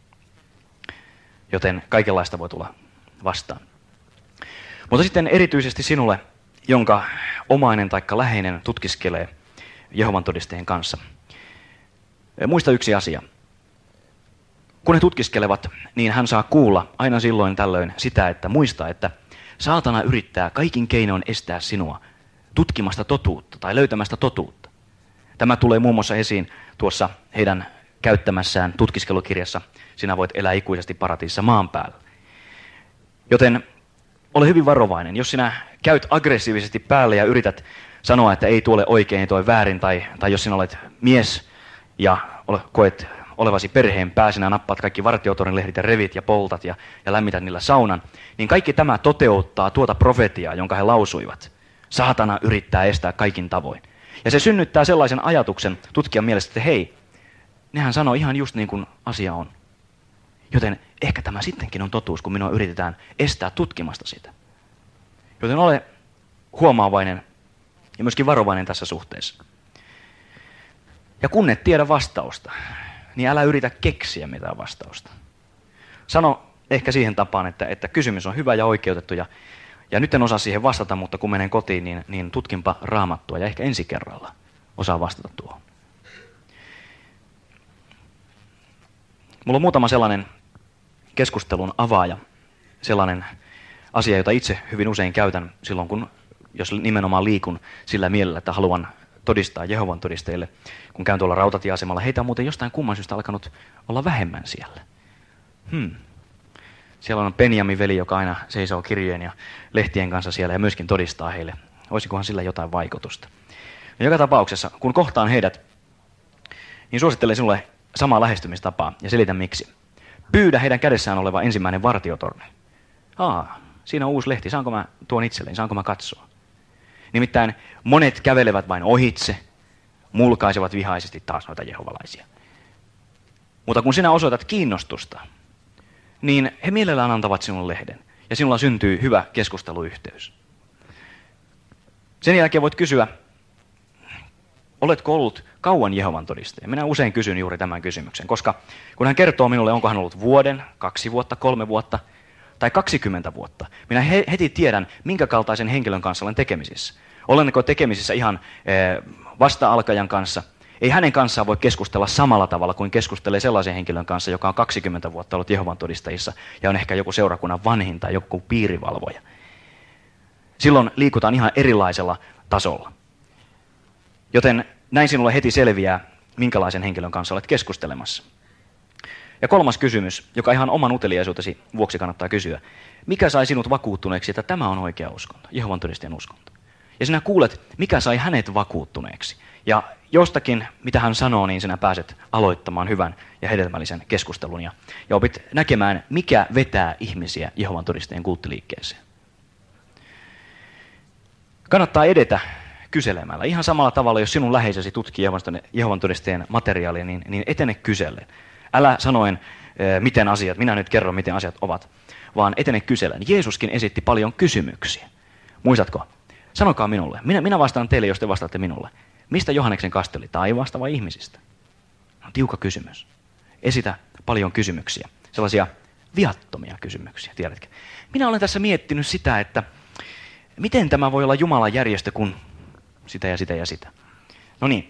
Joten kaikenlaista voi tulla vastaan. Mutta sitten erityisesti sinulle, jonka omainen tai läheinen tutkiskelee Jehovan todistajien kanssa. Muista yksi asia. Kun he tutkiskelevat, niin hän saa kuulla aina silloin tällöin sitä, että muista, että saatana yrittää kaikin keinoin estää sinua tutkimasta totuutta tai löytämästä totuutta. Tämä tulee muun muassa esiin tuossa heidän käyttämässään tutkiskelukirjassa. Sinä voit elää ikuisesti paratiisissa maan päällä. Joten ole hyvin varovainen. Jos sinä käyt aggressiivisesti päälle ja yrität sanoa, että ei tuole oikein, ei tuo väärin, tai, tai jos sinä olet mies ja ole, koet olevasi perheen pää, sinä nappaat kaikki vartiotorin lehdit ja revit ja poltat ja, ja lämmität niillä saunan, niin kaikki tämä toteuttaa tuota profetiaa, jonka he lausuivat. Saatana yrittää estää kaikin tavoin. Ja se synnyttää sellaisen ajatuksen tutkijan mielestä, että hei, nehän sanoo ihan just niin kuin asia on. Joten ehkä tämä sittenkin on totuus, kun minua yritetään estää tutkimasta sitä. Joten ole huomaavainen ja myöskin varovainen tässä suhteessa. Ja kun et tiedä vastausta, niin älä yritä keksiä mitään vastausta. Sano ehkä siihen tapaan, että, että kysymys on hyvä ja oikeutettu ja, ja nyt en osaa siihen vastata, mutta kun menen kotiin, niin, niin tutkinpa Raamattua ja ehkä ensi kerralla osaa vastata tuohon. Mulla on muutama sellainen keskustelun avaaja, sellainen asia, jota itse hyvin usein käytän silloin, kun, jos nimenomaan liikun sillä mielellä, että haluan todistaa Jehovan todistajille. Kun käyn tuolla rautatieasemalla, heitä on muuten jostain kumman syystä alkanut olla vähemmän siellä. Hmm. Siellä on Benjamin veli, joka aina seisoo kirjojen ja lehtien kanssa siellä ja myöskin todistaa heille. Olisikohan sillä jotain vaikutusta? Ja joka tapauksessa, kun kohtaan heidät, niin suosittelen sinulle samaa lähestymistapaa ja selitän miksi. Pyydä heidän kädessään oleva ensimmäinen vartiotorni. Aa, siinä on uusi lehti, saanko mä tuon itselleni, saanko mä katsoa? Nimittäin monet kävelevät vain ohitse, mulkaisevat vihaisesti taas noita jehovalaisia. Mutta kun sinä osoitat kiinnostusta, niin he mielellään antavat sinulle lehden ja sinulla syntyy hyvä keskusteluyhteys. Sen jälkeen voit kysyä, oletko ollut kauan Jehovan todistaja? Minä usein kysyn juuri tämän kysymyksen, koska kun hän kertoo minulle, onko hän ollut vuoden, kaksi vuotta, kolme vuotta tai kaksikymmentä vuotta, minä he, heti tiedän, minkä kaltaisen henkilön kanssa olen tekemisissä. Olenko tekemisissä ihan eh, vasta-alkajan kanssa? Ei hänen kanssaan voi keskustella samalla tavalla kuin keskustelee sellaisen henkilön kanssa, joka on kaksikymmentä vuotta ollut Jehovan todistajissa ja on ehkä joku seurakunnan vanhin tai joku piirivalvoja. Silloin liikutaan ihan erilaisella tasolla. Joten näin sinulle heti selviää, minkälaisen henkilön kanssa olet keskustelemassa. Ja kolmas kysymys, joka ihan oman uteliaisuutesi vuoksi kannattaa kysyä. Mikä sai sinut vakuuttuneeksi, että tämä on oikea uskonto, Jehovan todistajien uskonto? Ja sinä kuulet, mikä sai hänet vakuuttuneeksi. Ja jostakin, mitä hän sanoo, niin sinä pääset aloittamaan hyvän ja hedelmällisen keskustelun. Ja, ja opit näkemään, mikä vetää ihmisiä Jehovan todistajien kulttiliikkeeseen. Kannattaa edetä kyselemällä. Ihan samalla tavalla, jos sinun läheisesi tutkii Jehovan todistajien materiaalia, niin, niin etene kysellen. Älä sanoen, miten asiat, minä nyt kerron, miten asiat ovat, vaan etene kysellen. Jeesuskin esitti paljon kysymyksiä. Muistatko? Sanokaa minulle. Minä, minä vastaan teille, jos te vastaatte minulle. Mistä Johanneksen kasteli? Taivaasta vai ihmisistä? On tiukka kysymys. Esitä paljon kysymyksiä. Sellaisia viattomia kysymyksiä, tiedätkö? Minä olen tässä miettinyt sitä, että miten tämä voi olla Jumalan järjestö, kun sitä ja sitä ja sitä. No niin.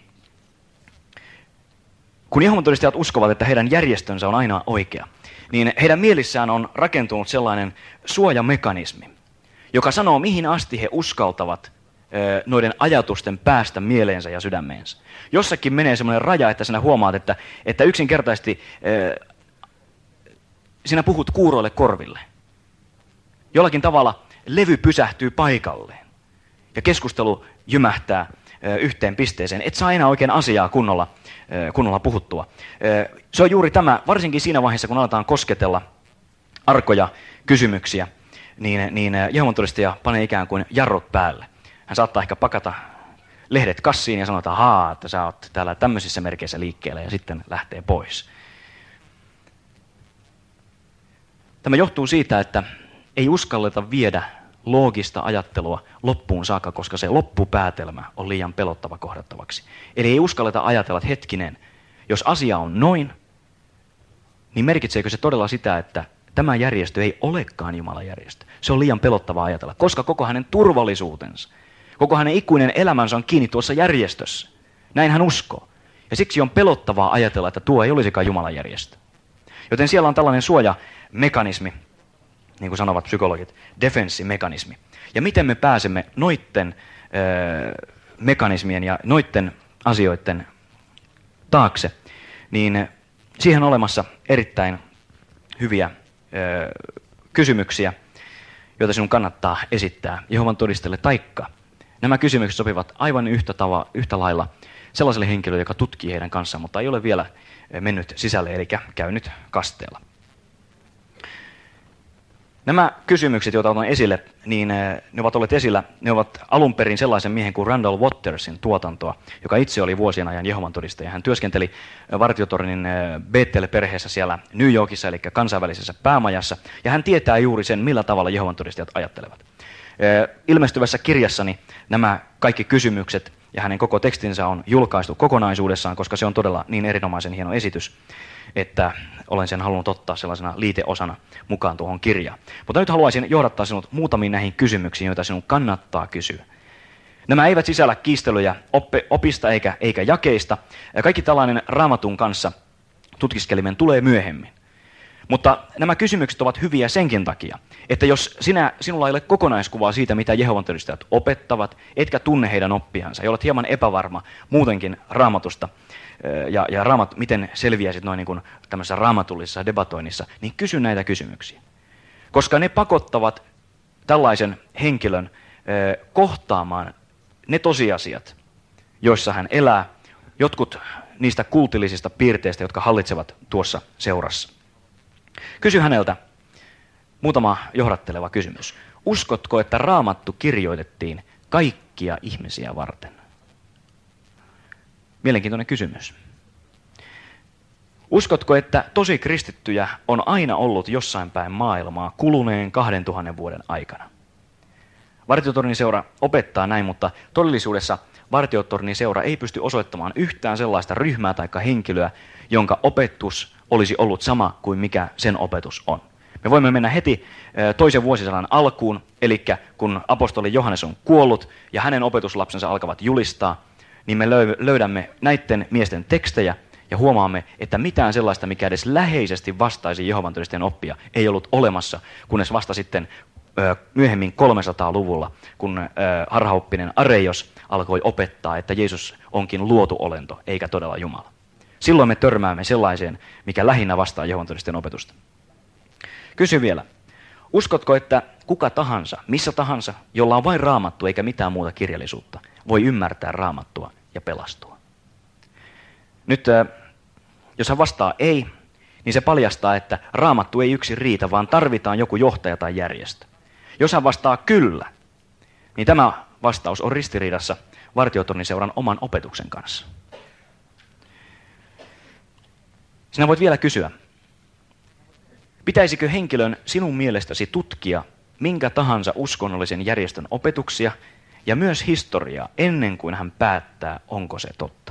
Kun Jehovan todistajat uskovat, että heidän järjestönsä on aina oikea, niin heidän mielissään on rakentunut sellainen suojamekanismi, joka sanoo, mihin asti he uskaltavat ö, noiden ajatusten päästä mieleensä ja sydämeensä. Jossakin menee semmoinen raja, että sinä huomaat, että, että yksinkertaisesti ö, sinä puhut kuuroille korville. Jollakin tavalla levy pysähtyy paikalleen ja keskustelu jymähtää ö, yhteen pisteeseen. Et saa enää oikein asiaa kunnolla, ö, kunnolla puhuttua. Ö, se on juuri tämä, varsinkin siinä vaiheessa, kun aletaan kosketella arkoja kysymyksiä, niin, niin Jehovan todistaja panee ikään kuin jarrut päälle. Hän saattaa ehkä pakata lehdet kassiin ja sanoa, että haa, että sä oot täällä tämmöisissä merkeissä liikkeellä, ja sitten lähtee pois. Tämä johtuu siitä, että ei uskalleta viedä loogista ajattelua loppuun saakka, koska se loppupäätelmä on liian pelottava kohdattavaksi. Eli ei uskalleta ajatella, että hetkinen, jos asia on noin, niin merkitseekö se todella sitä, että tämä järjestö ei olekaan Jumalan järjestö. Se on liian pelottavaa ajatella, koska koko hänen turvallisuutensa, koko hänen ikuinen elämänsä on kiinni tuossa järjestössä. Näin hän uskoo. Ja siksi on pelottavaa ajatella, että tuo ei olisikaan Jumalan järjestö. Joten siellä on tällainen suojamekanismi, niin kuin sanovat psykologit, defenssimekanismi. Ja miten me pääsemme noitten ö, mekanismien ja noitten asioiden taakse, niin siihen on olemassa erittäin hyviä ö, kysymyksiä, joita sinun kannattaa esittää Jehovan todistajille, taikka nämä kysymykset sopivat aivan yhtä, tava, yhtä lailla sellaiselle henkilölle, joka tutkii heidän kanssaan, mutta ei ole vielä mennyt sisälle, eli käynyt kasteella. Nämä kysymykset, joita otan esille, niin ne ovat olleet esillä, ne ovat alun perin sellaisen miehen kuin Randall Watersin tuotantoa, joka itse oli vuosien ajan Jehovan todistaja. Hän työskenteli Vartiotornin Bethel-perheessä siellä New Yorkissa, eli kansainvälisessä päämajassa, ja hän tietää juuri sen, millä tavalla Jehovan todistajat ajattelevat. Ilmestyvässä kirjassani nämä kaikki kysymykset ja hänen koko tekstinsä on julkaistu kokonaisuudessaan, koska se on todella niin erinomaisen hieno esitys, että olen sen halunnut ottaa sellaisena liiteosana mukaan tuohon kirjaan. Mutta nyt haluaisin johdattaa sinut muutamiin näihin kysymyksiin, joita sinun kannattaa kysyä. Nämä eivät sisällä kiistelyjä oppe, opista eikä, eikä jakeista. Kaikki tällainen Raamatun kanssa tutkiskeliminen tulee myöhemmin. Mutta nämä kysymykset ovat hyviä senkin takia, että jos sinä, sinulla ei ole kokonaiskuvaa siitä, mitä Jehovan todistajat opettavat, etkä tunne heidän oppiansa, ja olet hieman epävarma muutenkin Raamatusta, ja, ja raamat, miten selviäisit noin niin kuin tämmöisessä raamatullisessa debatoinnissa, niin kysy näitä kysymyksiä. Koska ne pakottavat tällaisen henkilön ö, kohtaamaan ne tosiasiat, joissa hän elää, jotkut niistä kultillisista piirteistä, jotka hallitsevat tuossa seurassa. Kysy häneltä muutama johdatteleva kysymys. Uskotko, että Raamattu kirjoitettiin kaikkia ihmisiä varten? Mielenkiintoinen kysymys. Uskotko, että tosi kristittyjä on aina ollut jossain päin maailmaa kuluneen kahden tuhannen vuoden aikana? Vartiotornin seura opettaa näin, mutta todellisuudessa Vartiotornin seura ei pysty osoittamaan yhtään sellaista ryhmää tai henkilöä, jonka opetus olisi ollut sama kuin mikä sen opetus on. Me voimme mennä heti toisen vuosisadan alkuun, eli kun apostoli Johannes on kuollut ja hänen opetuslapsensa alkavat julistaa, niin me löydämme näiden miesten tekstejä ja huomaamme, että mitään sellaista, mikä edes läheisesti vastaisi Jehovan todistajien oppia, ei ollut olemassa, kunnes vasta sitten myöhemmin kolmesataaluvulla, kun harhaoppinen Areios alkoi opettaa, että Jeesus onkin luotu olento, eikä todella Jumala. Silloin me törmäämme sellaiseen, mikä lähinnä vastaa Jehovan todistajien opetusta. Kysy vielä, uskotko, että kuka tahansa, missä tahansa, jolla on vain Raamattu eikä mitään muuta kirjallisuutta, voi ymmärtää Raamattua ja pelastua? Nyt, jos hän vastaa ei, niin se paljastaa, että Raamattu ei yksin riitä, vaan tarvitaan joku johtaja tai järjestö. Jos hän vastaa kyllä, niin tämä vastaus on ristiriidassa Vartiotorniseuran oman opetuksen kanssa. Sinä voit vielä kysyä, pitäisikö henkilön sinun mielestäsi tutkia minkä tahansa uskonnollisen järjestön opetuksia ja myös historiaa ennen kuin hän päättää, onko se totta?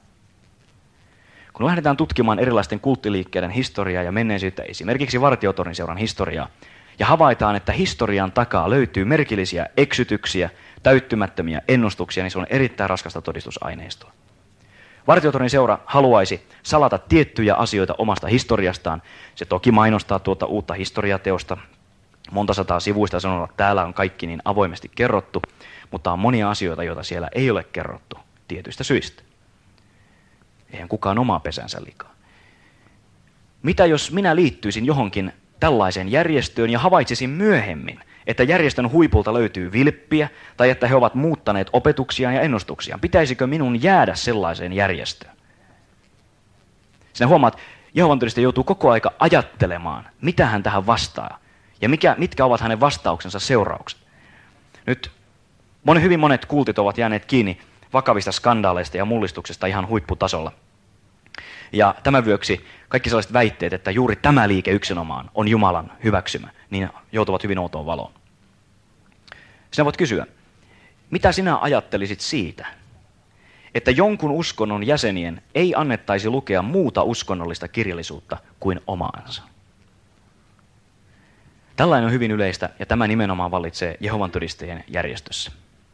Kun lähdetään tutkimaan erilaisten kulttiliikkeiden historiaa ja menneisyyttä, esimerkiksi Vartiotorniseuran historiaa, ja havaitaan, että historian takaa löytyy merkillisiä eksytyksiä, täyttymättömiä ennustuksia, niin se on erittäin raskasta todistusaineistoa. Vartiotorniseura haluaisi salata tiettyjä asioita omasta historiastaan. Se toki mainostaa tuota uutta historiateosta, monta sataa sivuista, sanoo, että täällä on kaikki niin avoimesti kerrottu, mutta on monia asioita, joita siellä ei ole kerrottu tietyistä syistä. Eihän kukaan omaa pesänsä likaa. Mitä jos minä liittyisin johonkin tällaiseen järjestöön ja havaitsisin myöhemmin, että järjestön huipulta löytyy vilppiä tai että he ovat muuttaneet opetuksiaan ja ennustuksiaan? Pitäisikö minun jäädä sellaiseen järjestöön? Sinä huomaat, Jehovan todistaja joutuu koko aika ajattelemaan, mitä hän tähän vastaa ja mikä, mitkä ovat hänen vastauksensa seuraukset. Nyt moni, hyvin monet kultit ovat jääneet kiinni vakavista skandaaleista ja mullistuksista ihan huipputasolla. Ja tämän vuoksi kaikki sellaiset väitteet, että juuri tämä liike yksinomaan on Jumalan hyväksymä, niin joutuvat hyvin outoon valoon. Sinä voit kysyä, mitä sinä ajattelisit siitä, että jonkun uskonnon jäsenien ei annettaisi lukea muuta uskonnollista kirjallisuutta kuin omaansa? Tällainen on hyvin yleistä ja tämä nimenomaan vallitsee Jehovan todistajien järjestössä.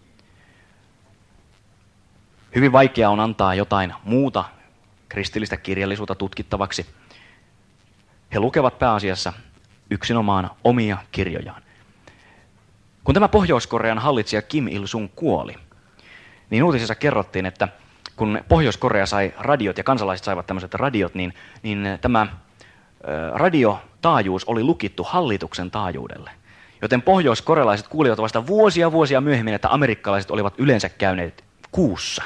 Hyvin vaikea on antaa jotain muuta kristillistä kirjallisuutta tutkittavaksi. He lukevat pääasiassa yksinomaan omia kirjojaan. Kun tämä Pohjois-Korean hallitsija Kim Il-sung kuoli, niin uutisissa kerrottiin, että kun Pohjois-Korea sai radiot ja kansalaiset saivat tämmöiset radiot, niin, niin tämä radiotaajuus oli lukittu hallituksen taajuudelle. Joten pohjois-korealaiset kuulivat vasta vuosia vuosia myöhemmin, että amerikkalaiset olivat yleensä käyneet kuussa.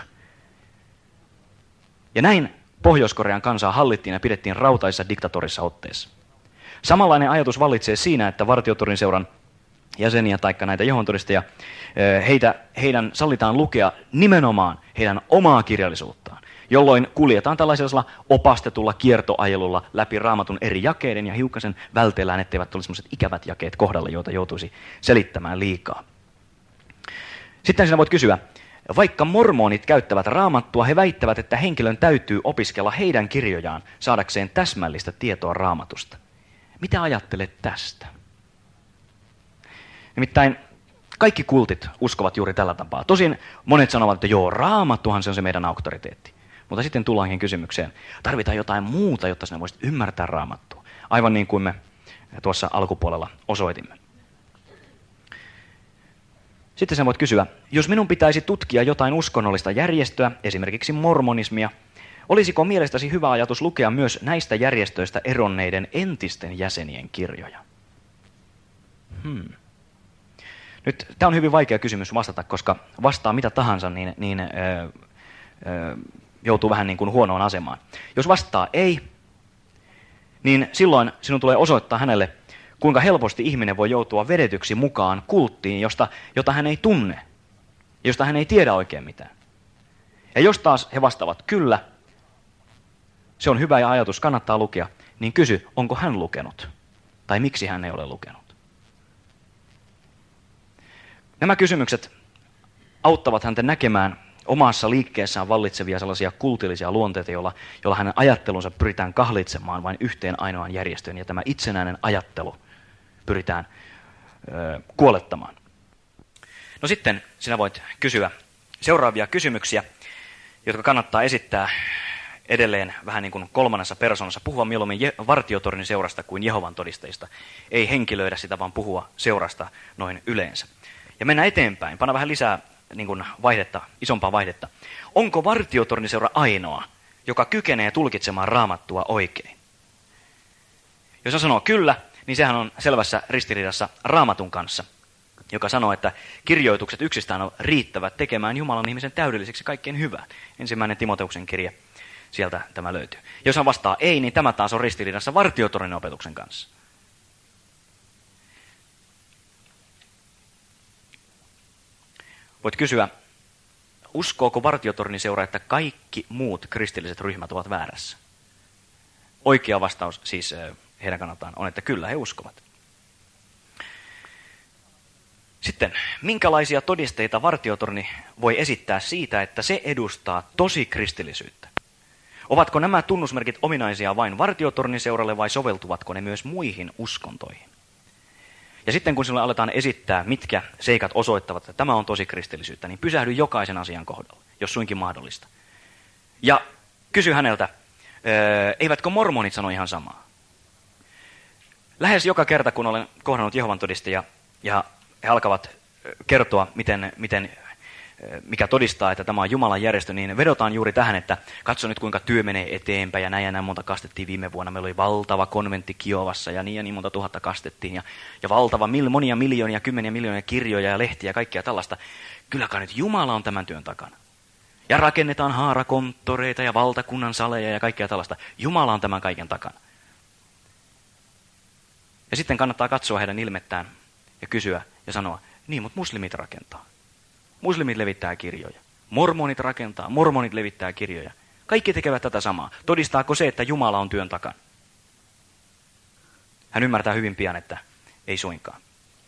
Ja näin Pohjois-Korean kansaa hallittiin ja pidettiin rautaisessa diktatorissa otteessa. Samanlainen ajatus vallitsee siinä, että Vartiotorniseuran jäseniä tai näitä Jehovan todistajia, heitä, heidän sallitaan lukea nimenomaan heidän omaa kirjallisuuttaan, jolloin kuljetaan tällaisella opastetulla kiertoajelulla läpi Raamatun eri jakeiden ja hiukkasen välteellään, etteivät olisi sellaiset ikävät jakeet kohdalla, joita joutuisi selittämään liikaa. Sitten sinä voit kysyä, vaikka mormonit käyttävät Raamattua, he väittävät, että henkilön täytyy opiskella heidän kirjojaan saadakseen täsmällistä tietoa Raamatusta. Mitä ajattelet tästä? Nimittäin kaikki kultit uskovat juuri tällä tapaa. Tosin monet sanovat, että joo, Raamattuhan se on se meidän auktoriteetti. Mutta sitten tullaankin kysymykseen, tarvitaan jotain muuta, jotta sinä voisit ymmärtää Raamattua. Aivan niin kuin me tuossa alkupuolella osoitimme. Sitten sinä voit kysyä, jos minun pitäisi tutkia jotain uskonnollista järjestöä, esimerkiksi mormonismia, olisiko mielestäsi hyvä ajatus lukea myös näistä järjestöistä eronneiden entisten jäsenien kirjoja? Hmm. Nyt tämä on hyvin vaikea kysymys vastata, koska vastaa mitä tahansa, niin, niin öö, öö, joutuu vähän niin kuin huonoon asemaan. Jos vastaa ei, niin silloin sinun tulee osoittaa hänelle, kuinka helposti ihminen voi joutua vedetyksi mukaan kulttiin, josta, jota hän ei tunne, josta hän ei tiedä oikein mitään. Ja jos taas he vastaavat kyllä, se on hyvä ja ajatus, kannattaa lukea, niin kysy, onko hän lukenut tai miksi hän ei ole lukenut. Nämä kysymykset auttavat häntä näkemään omassa liikkeessään vallitsevia sellaisia kultillisia luonteita, joilla, joilla hänen ajattelunsa pyritään kahlitsemaan vain yhteen ainoaan järjestöön, ja tämä itsenäinen ajattelu pyritään ö, kuolettamaan. No sitten sinä voit kysyä seuraavia kysymyksiä, jotka kannattaa esittää edelleen vähän niin kuin kolmannessa persoonassa, puhua mieluummin Je- vartiotornin seurasta kuin Jehovan todistajista. Ei henkilöidä sitä, vaan puhua seurasta noin yleensä. Ja mennään eteenpäin, panna vähän lisää niin kuin vaihdetta, isompaa vaihdetta. Onko vartiotorniseura ainoa, joka kykenee tulkitsemaan Raamattua oikein? Jos hän sanoo kyllä, niin sehän on selvässä ristiriidassa Raamatun kanssa, joka sanoo, että kirjoitukset yksistään on riittävät tekemään Jumalan ihmisen täydelliseksi kaikkein hyvää. Ensimmäinen Timoteuksen kirje, sieltä tämä löytyy. Jos hän vastaa ei, niin tämä taas on ristiriidassa vartiotornin opetuksen kanssa. Voit kysyä, uskooko vartiotorniseura, että kaikki muut kristilliset ryhmät ovat väärässä? Oikea vastaus siis heidän kannaltaan on, että kyllä he uskovat. Sitten, minkälaisia todisteita vartiotorni voi esittää siitä, että se edustaa tosi kristillisyyttä? Ovatko nämä tunnusmerkit ominaisia vain vartiotorniseuralle vai soveltuvatko ne myös muihin uskontoihin? Ja sitten kun sinulle aletaan esittää, mitkä seikat osoittavat, että tämä on tosi kristillisyyttä, niin pysähdy jokaisen asian kohdalla, jos suinkin mahdollista. Ja kysy häneltä, eivätkö mormonit sano ihan samaa? Lähes joka kerta, kun olen kohdannut Jehovan todistajia ja he alkavat kertoa, miten, miten, mikä todistaa, että tämä on Jumalan järjestö, niin vedotaan juuri tähän, että katso nyt kuinka työ menee eteenpäin ja näin ja näin monta kastettiin viime vuonna. Meillä oli valtava konventti Kiovassa ja niin ja niin monta tuhatta kastettiin ja, ja valtava mil, monia miljoonia, kymmeniä miljoonia kirjoja ja lehtiä ja kaikkea tällaista. Kylläkään nyt Jumala on tämän työn takana. Ja rakennetaan haarakonttoreita ja valtakunnan saleja ja kaikkea tällaista. Jumala on tämän kaiken takana. Ja sitten kannattaa katsoa heidän ilmettään ja kysyä ja sanoa, niin, mutta muslimit rakentaa. Muslimit levittää kirjoja. Mormonit rakentaa, mormonit levittää kirjoja. Kaikki tekevät tätä samaa. Todistaako se, että Jumala on työn takana? Hän ymmärtää hyvin pian, että ei suinkaan.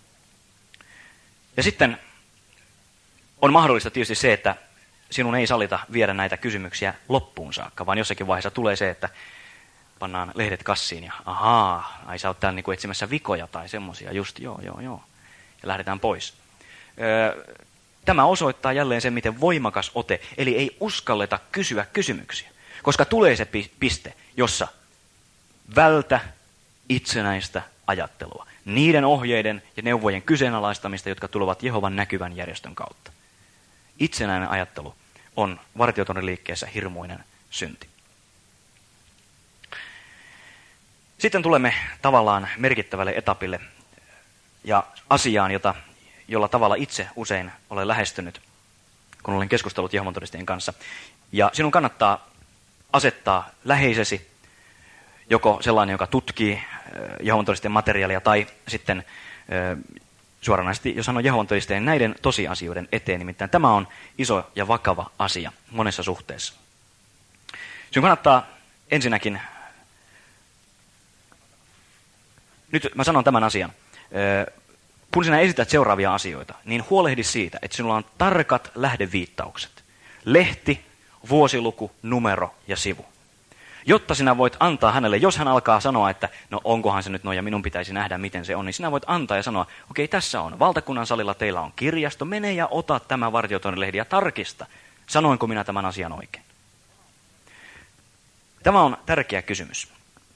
Ja sitten on mahdollista tietysti se, että sinun ei salita viedä näitä kysymyksiä loppuun saakka, vaan jossakin vaiheessa tulee se, että pannaan lehdet kassiin ja ahaa, ai sä oot täällä niinku etsimässä vikoja tai semmosia, just joo, joo, joo. Ja lähdetään pois. Öö, tämä osoittaa jälleen sen, miten voimakas ote, eli ei uskalleta kysyä kysymyksiä. Koska tulee se piste, jossa vältä itsenäistä ajattelua. Niiden ohjeiden ja neuvojen kyseenalaistamista, jotka tulevat Jehovan näkyvän järjestön kautta. Itsenäinen ajattelu on vartiotornin liikkeessä hirmuinen synti. Sitten tulemme tavallaan merkittävälle etapille ja asiaan, jota, jolla tavalla itse usein olen lähestynyt, kun olen keskustellut Jehovan todistajien kanssa. Ja sinun kannattaa asettaa läheisesi joko sellainen, joka tutkii Jehovan todistajien materiaalia, tai sitten suoranaisesti, jos sanoo Jehovan todistajien näiden tosiasioiden eteen, nimittäin tämä on iso ja vakava asia monessa suhteessa. Sinun kannattaa ensinnäkin, nyt mä sanon tämän asian, kun sinä esität seuraavia asioita, niin huolehdi siitä, että sinulla on tarkat lähdeviittaukset. Lehti, vuosiluku, numero ja sivu. Jotta sinä voit antaa hänelle, jos hän alkaa sanoa, että no onkohan se nyt noin ja minun pitäisi nähdä, miten se on, niin sinä voit antaa ja sanoa, okei okay, tässä on, valtakunnan salilla teillä on kirjasto, mene ja ota tämä vartiotornin lehdi ja tarkista, sanoinko minä tämän asian oikein. Tämä on tärkeä kysymys.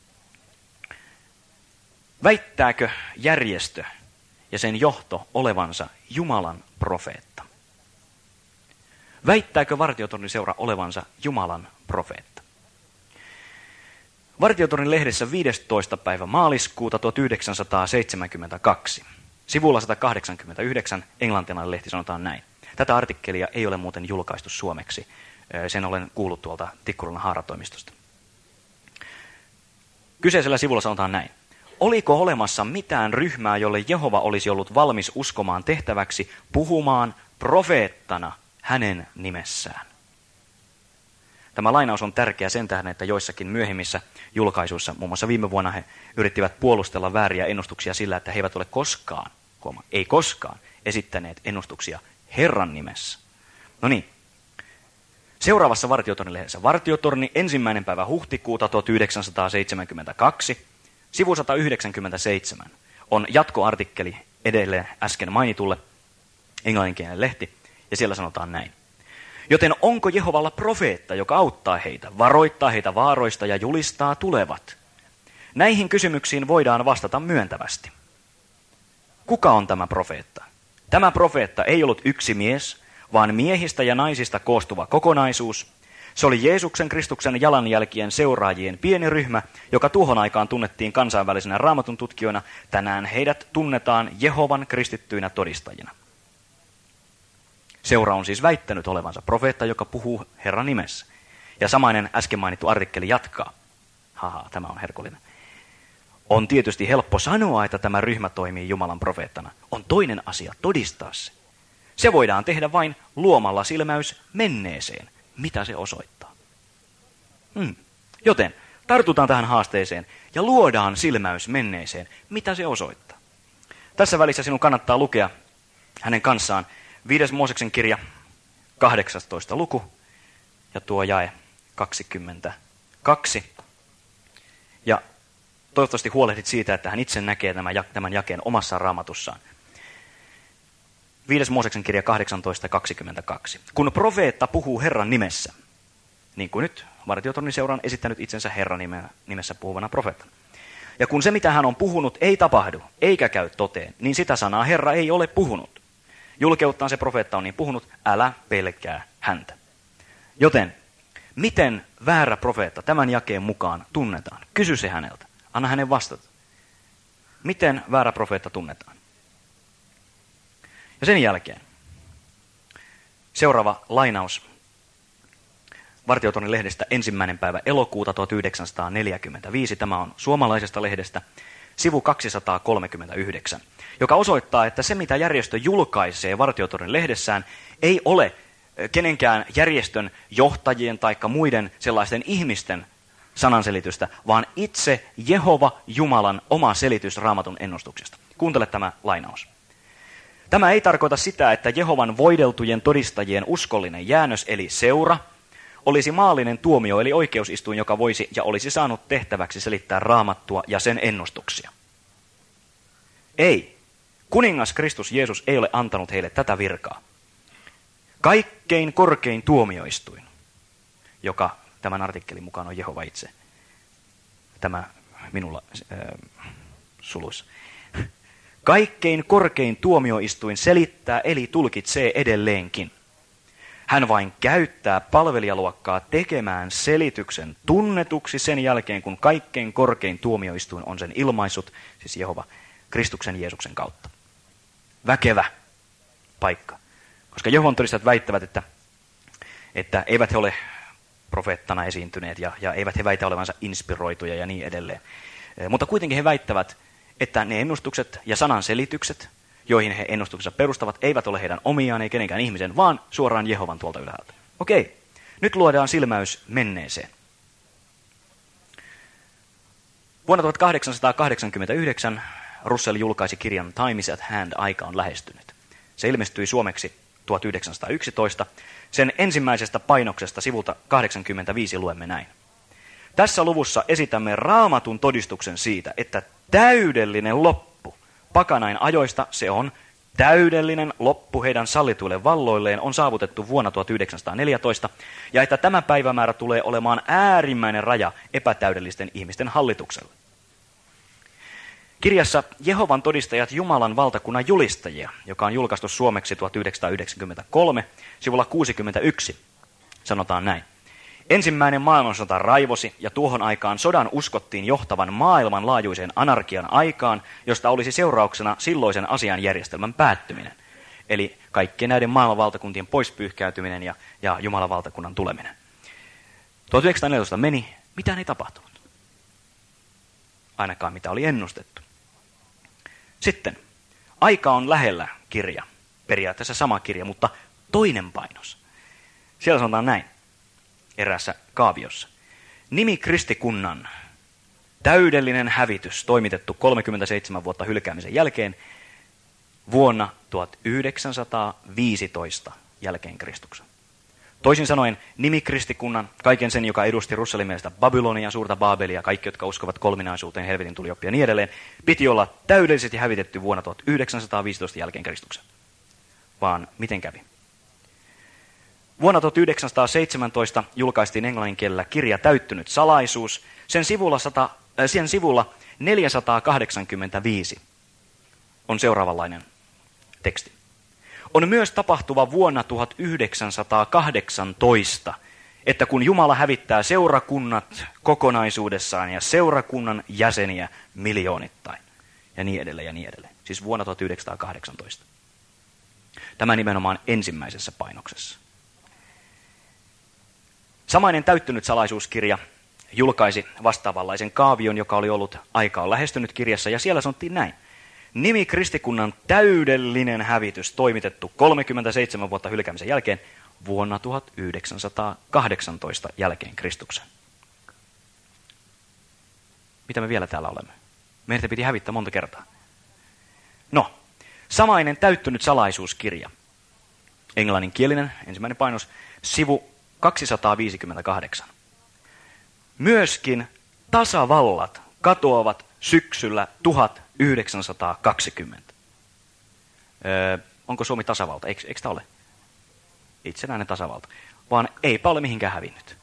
Väittääkö järjestö ja sen johto olevansa Jumalan profeetta? Väittääkö vartiotornin seura olevansa Jumalan profeetta? Vartiotornin lehdessä viidestoista päivä maaliskuuta tuhatyhdeksänsataaseitsemänkymmentäkaksi. Sivulla sata kahdeksankymmentäyhdeksän englantilainen lehti sanotaan näin. Tätä artikkelia ei ole muuten julkaistu suomeksi. Sen olen kuullut tuolta Tikkurilan haaratoimistosta. Kyseisellä sivulla sanotaan näin. Oliko olemassa mitään ryhmää, jolle Jehova olisi ollut valmis uskomaan tehtäväksi puhumaan profeettana hänen nimessään? Tämä lainaus on tärkeä sen tähden, että joissakin myöhemmissä julkaisuissa, muun muassa viime vuonna he yrittivät puolustella vääriä ennustuksia sillä, että he eivät ole koskaan, huoma, ei koskaan, esittäneet ennustuksia Herran nimessä. No niin, seuraavassa Vartiotornin lehdessä. Vartiotorni ensimmäinen päivä huhtikuuta tuhatyhdeksänsataaseitsemänkymmentäkaksi, sivu sata yhdeksänkymmentäseitsemän, on jatkoartikkeli edelleen äsken mainitulle englanninkielinen lehti, ja siellä sanotaan näin. Joten onko Jehovalla profeetta, joka auttaa heitä, varoittaa heitä vaaroista ja julistaa tulevat? Näihin kysymyksiin voidaan vastata myöntävästi. Kuka on tämä profeetta? Tämä profeetta ei ollut yksi mies, vaan miehistä ja naisista koostuva kokonaisuus. Se oli Jeesuksen Kristuksen jalanjälkien seuraajien pieni ryhmä, joka tuohon aikaan tunnettiin kansainvälisenä raamatun tutkijoina. Tänään heidät tunnetaan Jehovan kristittyinä todistajina. Seura on siis väittänyt olevansa profeetta, joka puhuu Herran nimessä. Ja samainen äsken mainittu artikkeli jatkaa. Haha, tämä on herkullinen. On tietysti helppo sanoa, että tämä ryhmä toimii Jumalan profeettana. On toinen asia todistaa se. Se voidaan tehdä vain luomalla silmäys menneeseen. Mitä se osoittaa? Hmm. Joten tartutaan tähän haasteeseen ja luodaan silmäys menneeseen. Mitä se osoittaa? Tässä välissä sinun kannattaa lukea hänen kanssaan viides Mooseksen kirja, kahdeksastoista luku ja tuo jae kaksikymmentäkaksi. Ja toivottavasti huolehdit siitä, että hän itse näkee tämän jakeen omassa raamatussaan. viides Mooseksen kirja kahdeksantoista kaksikymmentäkaksi. Kun profeetta puhuu Herran nimessä, niin kuin nyt Vartiotornin seura on esittänyt itsensä Herran nimessä puhuvana profeettana. Ja kun se, mitä hän on puhunut, ei tapahdu, eikä käy toteen, niin sitä sanaa Herra ei ole puhunut. Julkeuttaan se profeetta on niin puhunut, älä pelkää häntä. Joten, miten väärä profeetta tämän jakeen mukaan tunnetaan? Kysy se häneltä. Anna hänen vastata. Miten väärä profeetta tunnetaan? Ja sen jälkeen seuraava lainaus Vartiotornin lehdestä ensimmäinen päivä elokuuta tuhatyhdeksänsataaneljäkymmentäviisi. Tämä on suomalaisesta lehdestä, sivu kaksisataakolmekymmentäyhdeksän, joka osoittaa, että se mitä järjestö julkaisee Vartiotornin lehdessään ei ole kenenkään järjestön johtajien tai muiden sellaisten ihmisten sananselitystä, vaan itse Jehova Jumalan oma selitys Raamatun ennustuksesta. Kuuntele tämä lainaus. Tämä ei tarkoita sitä, että Jehovan voideltujen todistajien uskollinen jäännös eli seura olisi maallinen tuomio eli oikeusistuin, joka voisi ja olisi saanut tehtäväksi selittää Raamattua ja sen ennustuksia. Ei. Kuningas Kristus Jeesus ei ole antanut heille tätä virkaa. Kaikkein korkein tuomioistuin, joka tämän artikkelin mukaan on Jehova itse. Tämä minulla äh, suluissa. Kaikkein korkein tuomioistuin selittää eli tulkitsee edelleenkin. Hän vain käyttää palvelijaluokkaa tekemään selityksen tunnetuksi sen jälkeen, kun kaikkein korkein tuomioistuin on sen ilmaissut, siis Jehova, Kristuksen Jeesuksen kautta. Väkevä paikka. Koska Jehovan todistajat väittävät, että, että eivät he ole profeettana esiintyneet ja, ja eivät he väitä olevansa inspiroituja ja niin edelleen. Mutta kuitenkin he väittävät, että ne ennustukset ja sananselitykset, joihin he ennustuksensa perustavat, eivät ole heidän omiaan, ei kenenkään ihmisen, vaan suoraan Jehovan tuolta ylhäältä. Okei, nyt luodaan silmäys menneeseen. Vuonna tuhatkahdeksansataakahdeksankymmentäyhdeksän Russell julkaisi kirjan Time is at Hand, aika on lähestynyt. Se ilmestyi suomeksi tuhatyhdeksänsataayksitoista. Sen ensimmäisestä painoksesta sivulta kahdeksankymmentäviisi luemme näin. Tässä luvussa esitämme Raamatun todistuksen siitä, että täydellinen loppu pakanain ajoista, se on täydellinen loppu heidän sallituille valloilleen, on saavutettu vuonna tuhatyhdeksänsataaneljätoista, ja että tämä päivämäärä tulee olemaan äärimmäinen raja epätäydellisten ihmisten hallitukselle. Kirjassa Jehovan todistajat Jumalan valtakunnan julistajia, joka on julkaistu suomeksi tuhatyhdeksänsataayhdeksänkymmentäkolme, sivulla kuusikymmentäyksi, sanotaan näin. Ensimmäinen maailmansota raivosi ja tuohon aikaan sodan uskottiin johtavan maailmanlaajuiseen anarkian aikaan, josta olisi seurauksena silloisen asianjärjestelmän päättyminen. Eli kaikkien näiden maailmanvaltakuntien poispyyhkäytyminen ja, ja Jumalan valtakunnan tuleminen. tuhatyhdeksänsataaneljätoista meni, mitään ei tapahtunut. Ainakaan mitä oli ennustettu. Sitten, aika on lähellä kirja, periaatteessa sama kirja, mutta toinen painos. Siellä sanotaan näin, eräässä kaaviossa. Nimi kristikunnan, täydellinen hävitys, toimitettu kolmekymmentäseitsemän vuotta hylkäämisen jälkeen, vuonna tuhatyhdeksänsataaviisitoista jälkeen Kristuksen. Toisin sanoen, nimi kristikunnan, kaiken sen, joka edusti Russellin mielestä Babylonia, suurta Baabelia, kaikki, jotka uskovat kolminaisuuteen, helvetin tulioppia ja niin edelleen, piti olla täydellisesti hävitetty vuonna tuhatyhdeksänsataaviisitoista jälkeen Kristuksen. Vaan miten kävi? Vuonna tuhatyhdeksänsataaseitsemäntoista julkaistiin englannin kielellä kirja Täyttynyt salaisuus. Sen sivulla, sata, äh, sen sivulla neljäsataakahdeksankymmentäviisi on seuraavanlainen teksti. On myös tapahtuva vuonna tuhatyhdeksänsataakahdeksantoista, että kun Jumala hävittää seurakunnat kokonaisuudessaan ja seurakunnan jäseniä miljoonittain. Ja niin edelleen ja niin edelleen. Siis vuonna tuhatyhdeksänsataakahdeksantoista. Tämä nimenomaan ensimmäisessä painoksessa. Samainen Täyttynyt salaisuuskirja julkaisi vastaavanlaisen kaavion, joka oli ollut aikaa lähestynyt kirjassa, ja siellä sanottiin näin. Nimi kristikunnan täydellinen hävitys toimitettu kolmekymmentäseitsemän vuotta hylkäämisen jälkeen vuonna tuhatyhdeksänsataakahdeksantoista jälkeen Kristuksen. Mitä me vielä täällä olemme? Meidän piti hävittää monta kertaa. No, samainen Täyttynyt salaisuuskirja. Englanninkielinen, ensimmäinen painos, sivu kaksisataaviisikymmentäkahdeksan. Myöskin tasavallat katoavat syksyllä tuhatyhdeksänsataakaksikymmentä. Öö, onko Suomi tasavalta? Eikö, eikö tämä ole? Itsenäinen tasavalta. Vaan eipä ole mihinkään hävinnyt.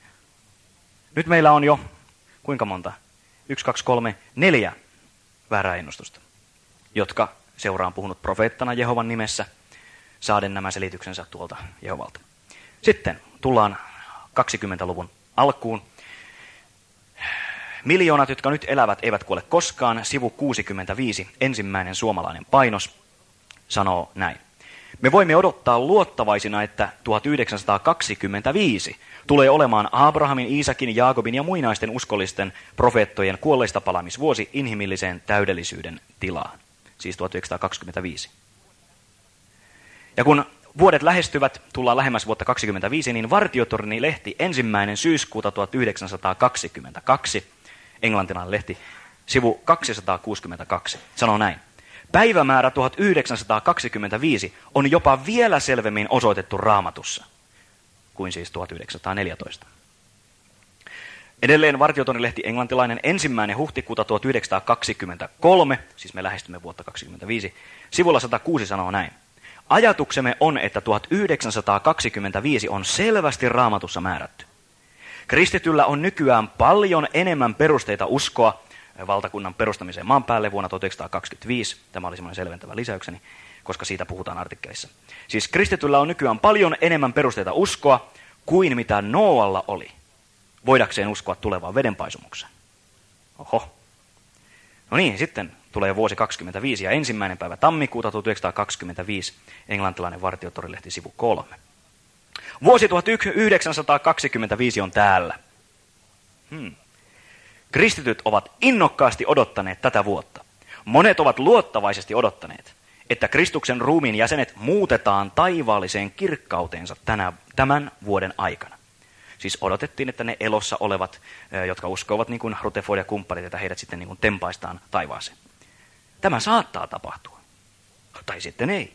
Nyt meillä on jo, kuinka monta? Yksi, kaksi, kolme, neljä väärää ennustusta, jotka seura on puhunut profeettana Jehovan nimessä, saaden nämä selityksensä tuolta Jehovalta. Sitten tullaan kaksikymmentäluvun alkuun. Miljoonat, jotka nyt elävät, eivät kuole koskaan. Sivu kuusikymmentäviisi, ensimmäinen suomalainen painos, sanoo näin. Me voimme odottaa luottavaisina, että tuhatyhdeksänsataakaksikymmentäviisi tulee olemaan Abrahamin, Iisakin, Jaakobin ja muinaisten uskollisten profeettojen kuolleista palaamisvuosi inhimilliseen täydellisyyden tilaan. Siis tuhatyhdeksänsataakaksikymmentäviisi. Ja kun vuodet lähestyvät, tullaan lähemmäs vuotta kaksikymmentäviisi, niin Vartiotorni-lehti ensimmäinen syyskuuta tuhatyhdeksänsataakaksikymmentäkaksi, englantilainen lehti, sivu kaksisataakuusikymmentäkaksi, sanoo näin. Päivämäärä tuhatyhdeksänsataakaksikymmentäviisi on jopa vielä selvemmin osoitettu Raamatussa kuin siis tuhatyhdeksänsataaneljätoista. Edelleen Vartiotorni-lehti englantilainen ensimmäinen huhtikuuta tuhatyhdeksänsataakaksikymmentäkolme, siis me lähestymme vuotta kaksikymmentäviisi, sivulla sata kuusi sanoo näin. Ajatuksemme on, että tuhatyhdeksänsataakaksikymmentäviisi on selvästi Raamatussa määrätty. Kristityllä on nykyään paljon enemmän perusteita uskoa valtakunnan perustamiseen maan päälle vuonna tuhatyhdeksänsataakaksikymmentäviisi. Tämä oli semmoinen selventävä lisäykseni, koska siitä puhutaan artikkelissa. Siis kristityllä on nykyään paljon enemmän perusteita uskoa kuin mitä Nooalla oli, voidakseen uskoa tulevaan vedenpaisumukseen. Oho. No niin, sitten tulee vuosi kaksikymmentäviisi ja ensimmäinen päivä tammikuuta tuhatyhdeksänsataakaksikymmentäviisi, englantilainen Vartiotorilehti sivu kolme. Vuosi tuhatyhdeksänsataakaksikymmentäviisi on täällä. Hmm. Kristityt ovat innokkaasti odottaneet tätä vuotta. Monet ovat luottavaisesti odottaneet, että Kristuksen ruumiin jäsenet muutetaan taivaalliseen kirkkauteensa tänä, tämän vuoden aikana. Siis odotettiin, että ne elossa olevat, jotka uskovat niin kuin Rutherford ja kumppanit, että heidät sitten niin kuin tempaistaan taivaaseen. Tämä saattaa tapahtua. Tai sitten ei.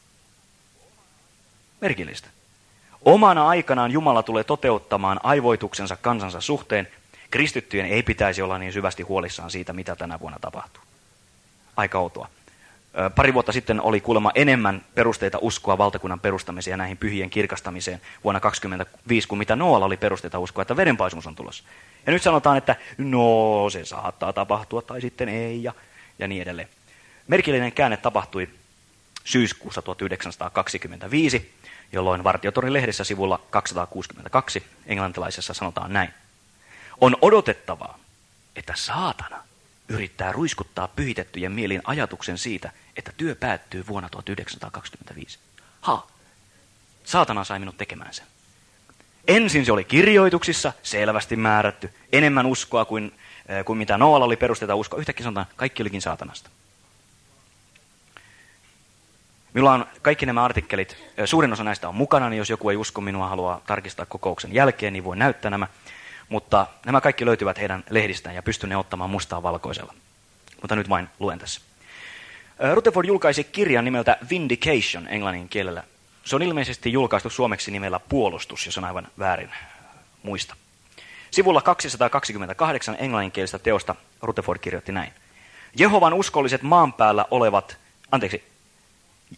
Merkillistä. Omana aikanaan Jumala tulee toteuttamaan aivoituksensa kansansa suhteen. Kristittyjen ei pitäisi olla niin syvästi huolissaan siitä, mitä tänä vuonna tapahtuu. Aika outoa. Pari vuotta sitten oli kuulemma enemmän perusteita uskoa valtakunnan perustamiseen ja näihin pyhien kirkastamiseen vuonna kaksikymmentäviisi, kuin mitä Nooalla oli perusteita uskoa, että vedenpaisumus on tulossa. Ja nyt sanotaan, että no se saattaa tapahtua tai sitten ei ja, ja niin edelleen. Merkillinen käänne tapahtui syyskuussa tuhatyhdeksänsataakaksikymmentäviisi, jolloin Vartiotorin lehdessä sivulla kaksisataakuusikymmentäkaksi englantilaisessa sanotaan näin. On odotettavaa, että saatana yrittää ruiskuttaa pyhitettyjen mieliin ajatuksen siitä, että työ päättyy vuonna tuhatyhdeksänsataakaksikymmentäviisi. Ha! Saatana sai minut tekemään sen. Ensin se oli kirjoituksissa selvästi määrätty, enemmän uskoa kuin, äh, kuin mitä Nooalla oli perusteita uskoa. Yhtäkkiä sanotaan, kaikki olikin saatanasta. Minulla on kaikki nämä artikkelit, suurin osa näistä on mukana, niin jos joku ei usko minua, haluaa tarkistaa kokouksen jälkeen, niin voi näyttää nämä. Mutta nämä kaikki löytyvät heidän lehdistään ja pystyn ne ottamaan mustaa valkoisella. Mutta nyt vain luen tässä. Rutherford julkaisi kirjan nimeltä Vindication englannin kielellä. Se on ilmeisesti julkaistu suomeksi nimellä Puolustus, jos on aivan väärin muista. Sivulla kaksisataakaksikymmentäkahdeksan englanninkielistä teosta Rutherford kirjoitti näin. Jehovan uskolliset maan päällä olevat, anteeksi,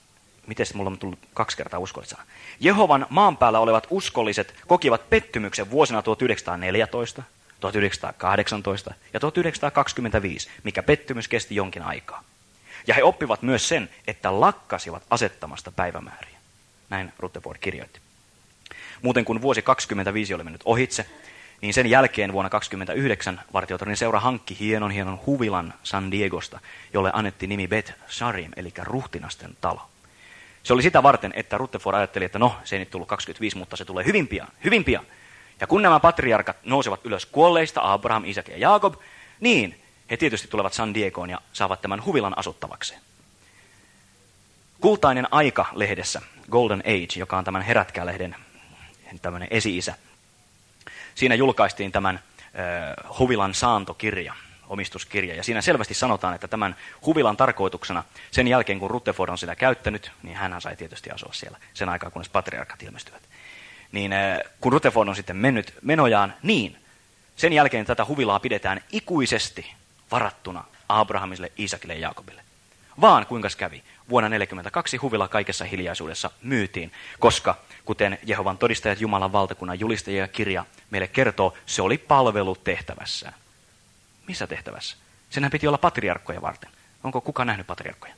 miten mulla on tullut kaksi kertaa uskolliset sana. Jehovan maan päällä olevat uskolliset kokivat pettymyksen vuosina tuhatyhdeksänsataaneljätoista, tuhatyhdeksänsataakahdeksantoista ja tuhatyhdeksänsataakaksikymmentäviisi, mikä pettymys kesti jonkin aikaa. Ja he oppivat myös sen, että lakkasivat asettamasta päivämääriä. Näin Rutherford kirjoitti. Muuten kun vuosi kaksikymmentäviisi oli mennyt ohitse, niin sen jälkeen vuonna kaksikymmentäyhdeksän Vartiotornin seura hankki hienon hienon huvilan San Diegosta, jolle annettiin nimi Bet Sarim, eli ruhtinasten talo. Se oli sitä varten, että Rutherford ajatteli, että no, se ei nyt tullut kaksikymmentäviisi, mutta se tulee hyvin pian, hyvin pian. Ja kun nämä patriarkat nousevat ylös kuolleista, Abraham, Isak ja Jaakob, niin he tietysti tulevat San Diegoon ja saavat tämän huvilan asuttavakseen. Kultainen aika-lehdessä, Golden Age, joka on tämän Herätkää-lehden tämmöinen esi-isä, siinä julkaistiin tämän äh, huvilan saantokirja, omistuskirja, ja siinä selvästi sanotaan, että tämän huvilan tarkoituksena, sen jälkeen kun Rutherford on sitä käyttänyt, niin hän sai tietysti asua siellä sen aikaa, kunnes patriarkat ilmestyvät. Niin äh, kun Rutherford on sitten mennyt menojaan, niin sen jälkeen tätä huvilaa pidetään ikuisesti varattuna Abrahamille, Iisakille ja Jaakobille. Vaan kuinka kävi? Vuonna tuhatyhdeksänsataaneljäkymmentäkaksi huvila kaikessa hiljaisuudessa myytiin, koska kuten Jehovan todistajat Jumalan valtakunnan julistajia kirja meille kertoo, se oli palvelutehtävässään. Missä tehtävässä? Senhän piti olla patriarkkoja varten. Onko kukaan nähnyt patriarkkoja?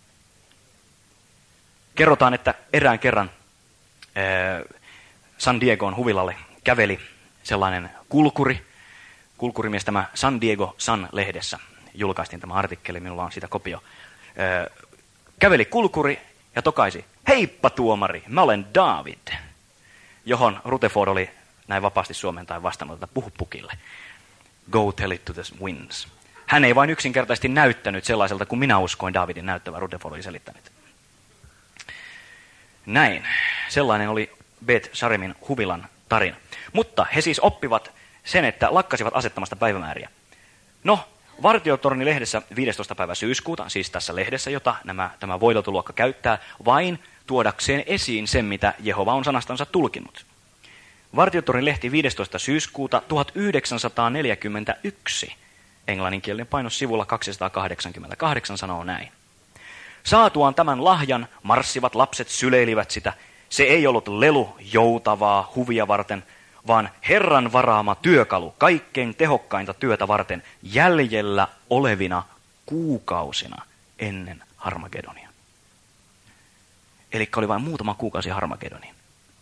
Kerrotaan, että erään kerran äh, San Diegon huvilalle käveli sellainen kulkuri. Kulkurimies tämä San Diego Sun-lehdessä julkaistiin tämä artikkeli, minulla on siitä kopio. Äh, käveli kulkuri ja tokaisi, heippa tuomari, mä olen David, johon Rutherford oli näin vapaasti suomentain vastannut, että puhu pukille. Go tell it to the winds. Hän ei vain yksinkertaisesti näyttänyt sellaiselta, kuin minä uskoin Davidin näyttävän, Rutherford oli selittänyt. Näin. Sellainen oli Bet Sarimin huvilan tarina. Mutta he siis oppivat sen, että lakkasivat asettamasta päivämääriä. No, Vartiotorni-lehdessä viidestoista päivä syyskuuta, siis tässä lehdessä, jota nämä, tämä voideltuluokka käyttää, vain tuodakseen esiin sen, mitä Jehova on sanastansa tulkinut. Vartiotorni-lehti viidestoista syyskuuta tuhatyhdeksänsataaneljäkymmentäyksi, englanninkielinen painos sivulla kaksisataakahdeksankymmentäkahdeksan sanoo näin. Saatuaan tämän lahjan, marssivat lapset syleilivät sitä. Se ei ollut lelu joutavaa huvia varten, vaan Herran varaama työkalu kaikkein tehokkainta työtä varten jäljellä olevina kuukausina ennen Harmagedonia. Eli oli vain muutama kuukausi Harmagedoniin.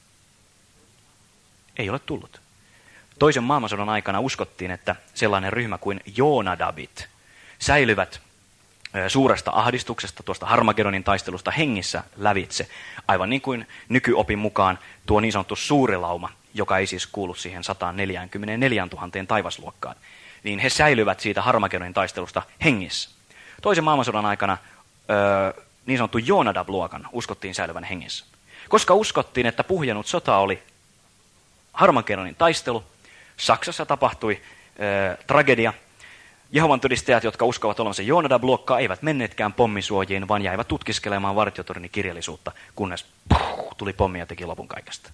Ei ole tullut. Toisen maailmansodan aikana uskottiin, että sellainen ryhmä kuin Joonadabit säilyvät suuresta ahdistuksesta, tuosta Harmagedonin taistelusta hengissä lävitse, aivan niin kuin nykyopin mukaan tuo niin sanottu suuri lauma, joka ei siis kuulu siihen sata neljäkymmentäneljätuhatta taivasluokkaan, niin he säilyvät siitä Harmagedonin taistelusta hengissä. Toisen maailmansodan aikana öö, niin sanottu Joonadab-luokan uskottiin säilyvän hengissä. Koska uskottiin, että puhjennut sota oli Harmagedonin taistelu, Saksassa tapahtui öö, tragedia. Jehovan todistajat, jotka uskovat olevansa Joonadab-luokkaa, eivät menneetkään pommisuojiin, vaan jäivät tutkiskelemaan Vartiotornin kirjallisuutta, kunnes puh, tuli pommi ja teki lopun kaikesta.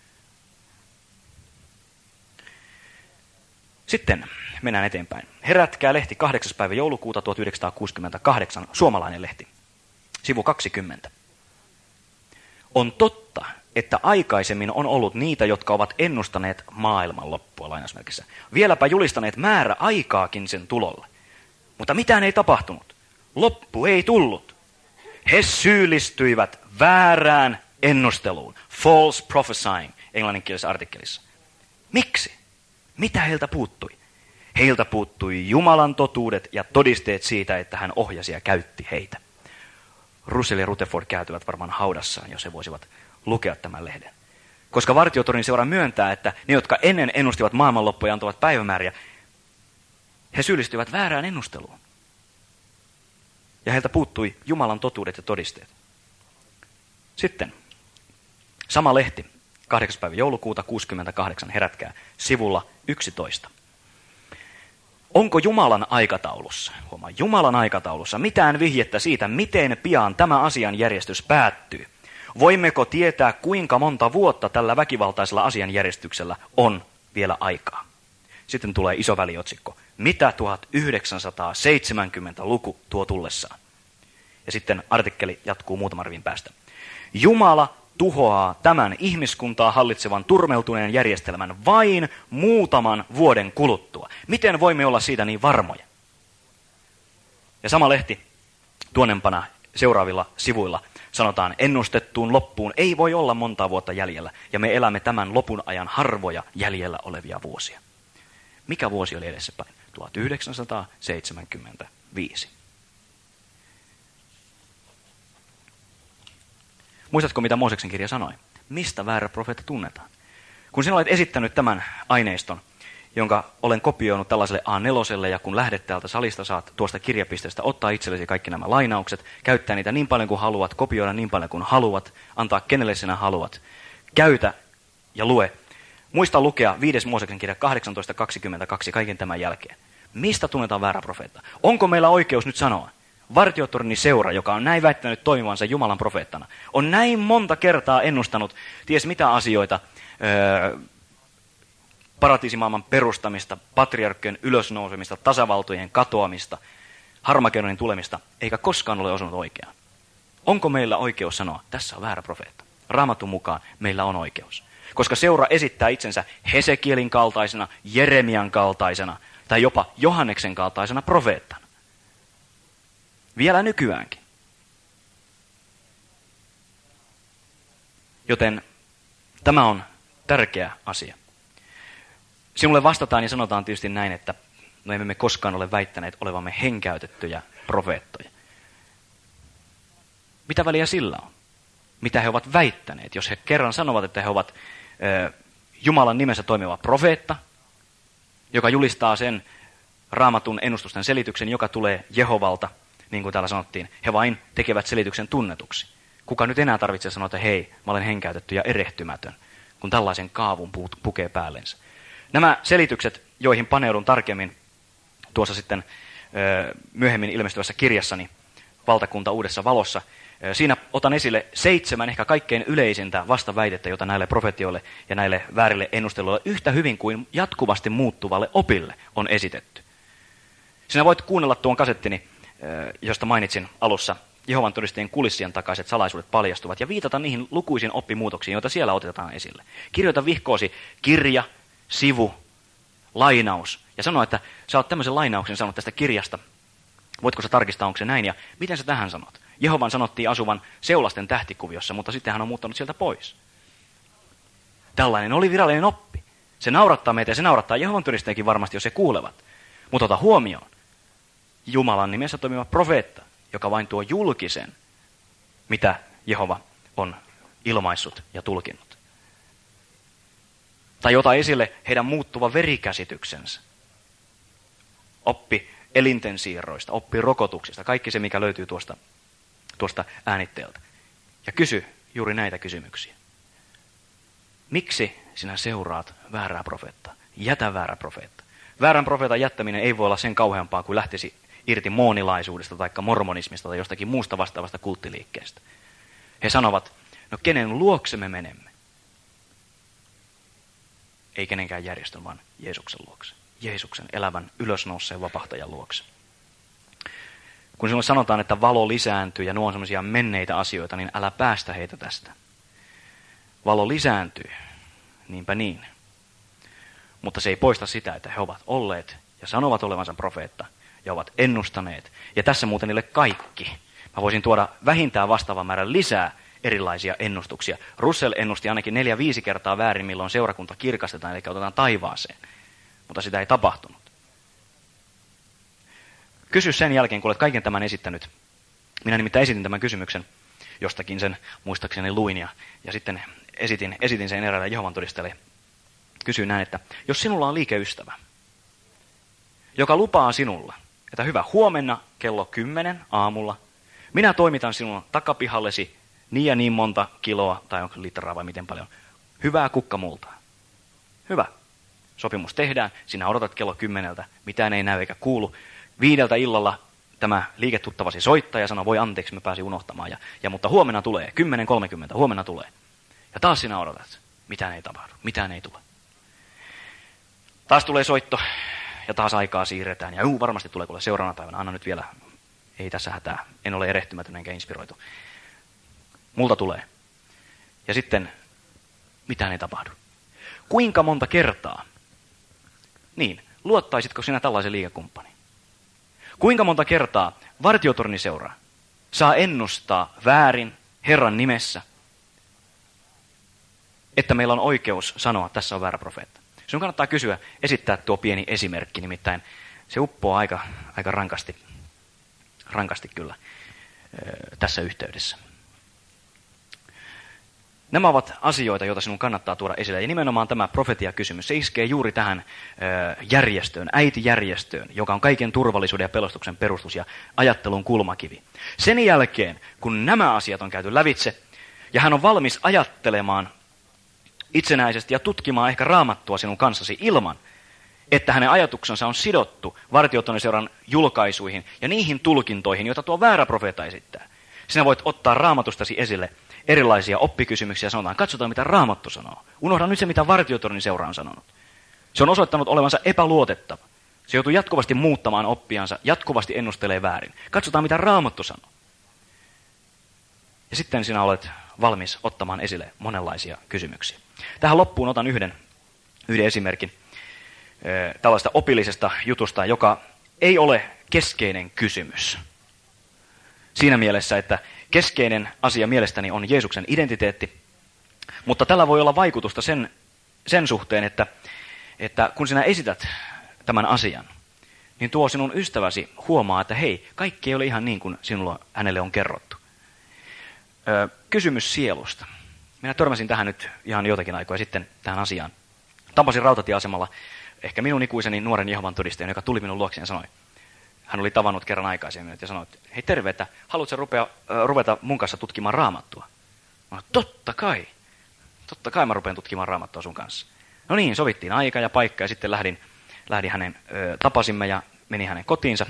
Sitten mennään eteenpäin. Herätkää lehti kahdeksas päivä joulukuuta tuhatyhdeksänsataakuusikymmentäkahdeksan, suomalainen lehti, sivu kaksikymmentä. On totta, että aikaisemmin on ollut niitä, jotka ovat ennustaneet maailman loppua, lainausmerkissä. Vieläpä julistaneet määrä aikaakin sen tulolle. Mutta mitään ei tapahtunut. Loppu ei tullut. He syyllistyivät väärään ennusteluun. False prophesying, englanninkielisessä artikkelissa. Miksi? Mitä heiltä puuttui? Heiltä puuttui Jumalan totuudet ja todisteet siitä, että hän ohjasi ja käytti heitä. Russell ja Rutherford kääntyvät varmaan haudassaan, jos he voisivat lukea tämän lehden. Koska Vartiotornin seura myöntää, että ne, jotka ennen ennustivat maailmanloppua ja antavat päivämääriä, he syyllistyivät väärään ennusteluun. Ja heiltä puuttui Jumalan totuudet ja todisteet. Sitten sama lehti, kahdeksas päivä joulukuuta kuusikymmentäkahdeksan, herätkää, sivulla yksitoista. Onko Jumalan aikataulussa, huomaa, Jumalan aikataulussa mitään vihjettä siitä, miten pian tämä asianjärjestys päättyy? Voimmeko tietää, kuinka monta vuotta tällä väkivaltaisella asianjärjestyksellä on vielä aikaa? Sitten tulee iso väliotsikko. Mitä tuhatyhdeksänsataaseitsemänkymmentä luku tuo tullessaan? Ja sitten artikkeli jatkuu muutaman rivin päästä. Jumala tuhoaa tämän ihmiskuntaa hallitsevan turmeltuneen järjestelmän vain muutaman vuoden kuluttua. Miten voimme olla siitä niin varmoja? Ja sama lehti tuonnempana seuraavilla sivuilla sanotaan, ennustettuun loppuun ei voi olla montaa vuotta jäljellä, ja me elämme tämän lopun ajan harvoja jäljellä olevia vuosia. Mikä vuosi oli edessäpäin? tuhatyhdeksänsataaseitsemänkymmentäviisi. Muistatko, mitä Mooseksen kirja sanoi? Mistä väärä profeetta tunnetaan? Kun sinä olet esittänyt tämän aineiston, jonka olen kopioinut tällaiselle A neljä, ja kun lähdet täältä salista, saat tuosta kirjapisteestä ottaa itsellesi kaikki nämä lainaukset, käyttää niitä niin paljon kuin haluat, kopioida niin paljon kuin haluat, antaa kenelle sinä haluat. Käytä ja lue. Muista lukea viides Mooseksen kirja kahdeksantoista kaksikymmentäkaksi kaiken tämän jälkeen. Mistä tunnetaan väärä profeetta? Onko meillä oikeus nyt sanoa? Vartiotornin seura, joka on näin väittänyt toimivansa Jumalan profeettana, on näin monta kertaa ennustanut, ties mitä asioita, öö, paratiisimaailman perustamista, patriarkkien ylösnousemista, tasavaltojen katoamista, Harmagedonin tulemista, eikä koskaan ole osunut oikeaan. Onko meillä oikeus sanoa, tässä on väärä profeetta? Raamatun mukaan meillä on oikeus. Koska seura esittää itsensä Hesekielin kaltaisena, Jeremian kaltaisena tai jopa Johanneksen kaltaisena profeettana. Vielä nykyäänkin. Joten tämä on tärkeä asia. Sinulle vastataan ja sanotaan tietysti näin, että no emme me koskaan ole väittäneet olevamme henkäytettyjä profeettoja. Mitä väliä sillä on? Mitä he ovat väittäneet? Jos he kerran sanovat, että he ovat ö, Jumalan nimessä toimiva profeetta, joka julistaa sen Raamatun ennustusten selityksen, joka tulee Jehovalta, niin kuin täällä sanottiin, he vain tekevät selityksen tunnetuksi. Kuka nyt enää tarvitsee sanoa, että hei, mä olen henkäytetty ja erehtymätön, kun tällaisen kaavun pukee päällensä. Nämä selitykset, joihin paneudun tarkemmin tuossa sitten ö, myöhemmin ilmestyvässä kirjassani, Valtakunta uudessa valossa, ö, siinä otan esille seitsemän ehkä kaikkein yleisintä vastaväitettä, jota näille profetioille ja näille väärille ennusteluille yhtä hyvin kuin jatkuvasti muuttuvalle opille on esitetty. Sinä voit kuunnella tuon kasettini, ö, josta mainitsin alussa, Jehovan todistajien kulissien takaiset salaisuudet paljastuvat, ja viitata niihin lukuisiin oppimuutoksiin, joita siellä otetaan esille. Kirjoita vihkoosi kirja, sivu, lainaus, ja sano, että sä oot tämmöisen lainauksen sanonut tästä kirjasta. Voitko sä tarkistaa, onko se näin, ja miten sä tähän sanot? Jehovan sanottiin asuvan Seulasten tähtikuviossa, mutta sitten hän on muuttanut sieltä pois. Tällainen oli virallinen oppi. Se naurattaa meitä, ja se naurattaa Jehovan todistajiakin varmasti, jos he kuulevat. Mutta ota huomioon, Jumalan nimessä toimiva profeetta, joka vain tuo julkisen, mitä Jehova on ilmaissut ja tulkinnut. Tai ota esille heidän muuttuva verikäsityksensä. Oppi elinten siirroista, oppi rokotuksista, kaikki se, mikä löytyy tuosta, tuosta äänitteeltä. Ja kysy juuri näitä kysymyksiä. Miksi sinä seuraat väärää profeettaa? Jätä väärä profeetta. Väärän profeetan jättäminen ei voi olla sen kauheampaa kuin lähtisi irti moonilaisuudesta tai mormonismista tai jostakin muusta vastaavasta kulttiliikkeestä. He sanovat, no kenen luokse me menemme? Ei kenenkään järjestön, vaan Jeesuksen luokse. Jeesuksen elävän ylösnouseen vapahtajan luokse. Kun sinulle sanotaan, että valo lisääntyy ja nuo on sellaisia menneitä asioita, niin älä päästä heitä tästä. Valo lisääntyy, niinpä niin. Mutta se ei poista sitä, että he ovat olleet ja sanovat olevansa profeetta ja ovat ennustaneet. Ja tässä muuten niille kaikki. Mä voisin tuoda vähintään vastaavan määrän lisää erilaisia ennustuksia. Russell ennusti ainakin neljä viisi kertaa väärin, milloin seurakunta kirkastetaan, eli otetaan taivaaseen. Mutta sitä ei tapahtunut. Kysy sen jälkeen, kun olet kaiken tämän esittänyt. Minä nimittäin esitin tämän kysymyksen, jostakin sen muistaakseni luin, ja, ja sitten esitin, esitin sen eräälle Jehovan todistajalle. Kysyin näin, että jos sinulla on liikeystävä, joka lupaa sinulla, että hyvä, huomenna kello kymmenen aamulla, minä toimitan sinun takapihallesi niin ja niin monta kiloa, tai onko litraa vai miten paljon, hyvää kukkamultaa. Hyvä. Sopimus tehdään, sinä odotat kello kymmeneltä, mitään ei näy eikä kuulu. Viideltä illalla tämä liiketuttavasi soittaa ja sanoo, voi anteeksi, mä pääsin unohtamaan. Ja, ja mutta huomenna tulee, kymmenen kolmekymmentä, huomenna tulee. Ja taas sinä odotat, mitään ei tapahdu, mitään ei tule. Taas tulee soitto ja taas aikaa siirretään. Ja juu, varmasti tulee kuule seuraavana päivänä, anna nyt vielä, ei tässä hätää, en ole erehtymätön enkä inspiroitu. Multa tulee. Ja sitten mitään ei tapahdu. Kuinka monta kertaa? Niin, luottaisitko sinä tällaisen liikekumppaniin? Kuinka monta kertaa vartiotorniseura saa ennustaa väärin Herran nimessä, että meillä on oikeus sanoa, että tässä on väärä profeetta? Sinun kannattaa kysyä, esittää tuo pieni esimerkki, nimittäin se uppoaa aika, aika rankasti, rankasti kyllä tässä yhteydessä. Nämä ovat asioita, joita sinun kannattaa tuoda esille. Ja nimenomaan tämä profetiakysymys, se iskee juuri tähän järjestöön, äitijärjestöön, joka on kaiken turvallisuuden ja pelastuksen perustus ja ajattelun kulmakivi. Sen jälkeen, kun nämä asiat on käyty lävitse, ja hän on valmis ajattelemaan itsenäisesti ja tutkimaan ehkä Raamattua sinun kanssasi ilman, että hänen ajatuksensa on sidottu vartiotorniseuran julkaisuihin ja niihin tulkintoihin, joita tuo väärä profeetta esittää. Sinä voit ottaa Raamatustasi esille erilaisia oppikysymyksiä ja sanotaan, katsotaan mitä Raamattu sanoo. Unohda nyt se, mitä vartiotorniseura on sanonut. Se on osoittanut olevansa epäluotettava. Se joutuu jatkuvasti muuttamaan oppiansa, jatkuvasti ennustelee väärin. Katsotaan, mitä Raamattu sanoo. Ja sitten sinä olet valmis ottamaan esille monenlaisia kysymyksiä. Tähän loppuun otan yhden, yhden esimerkin äh, tällaista opillisesta jutusta, joka ei ole keskeinen kysymys. Siinä mielessä, että keskeinen asia mielestäni on Jeesuksen identiteetti, mutta tällä voi olla vaikutusta sen, sen suhteen, että, että kun sinä esität tämän asian, niin tuo sinun ystäväsi huomaa, että hei, kaikki ei ole ihan niin kuin sinulla hänelle on kerrottu. Ö, kysymys sielusta. Minä törmäsin tähän nyt ihan joitakin aikoja sitten tähän asiaan. Tapasin rautatieasemalla ehkä minun ikuiseni nuoren Jehovan todistajan, joka tuli minun luokseen ja sanoi, hän oli tavannut kerran aikaisemmin ja sanoi, että hei terve, että haluatko rupea, äh, ruveta mun kanssa tutkimaan Raamattua? Mä sanoin, totta kai. Totta kai mä rupean tutkimaan Raamattua sun kanssa. No niin, sovittiin aika ja paikka ja sitten lähdin, lähdin hänen, ö, tapasimme ja menin hänen kotiinsa.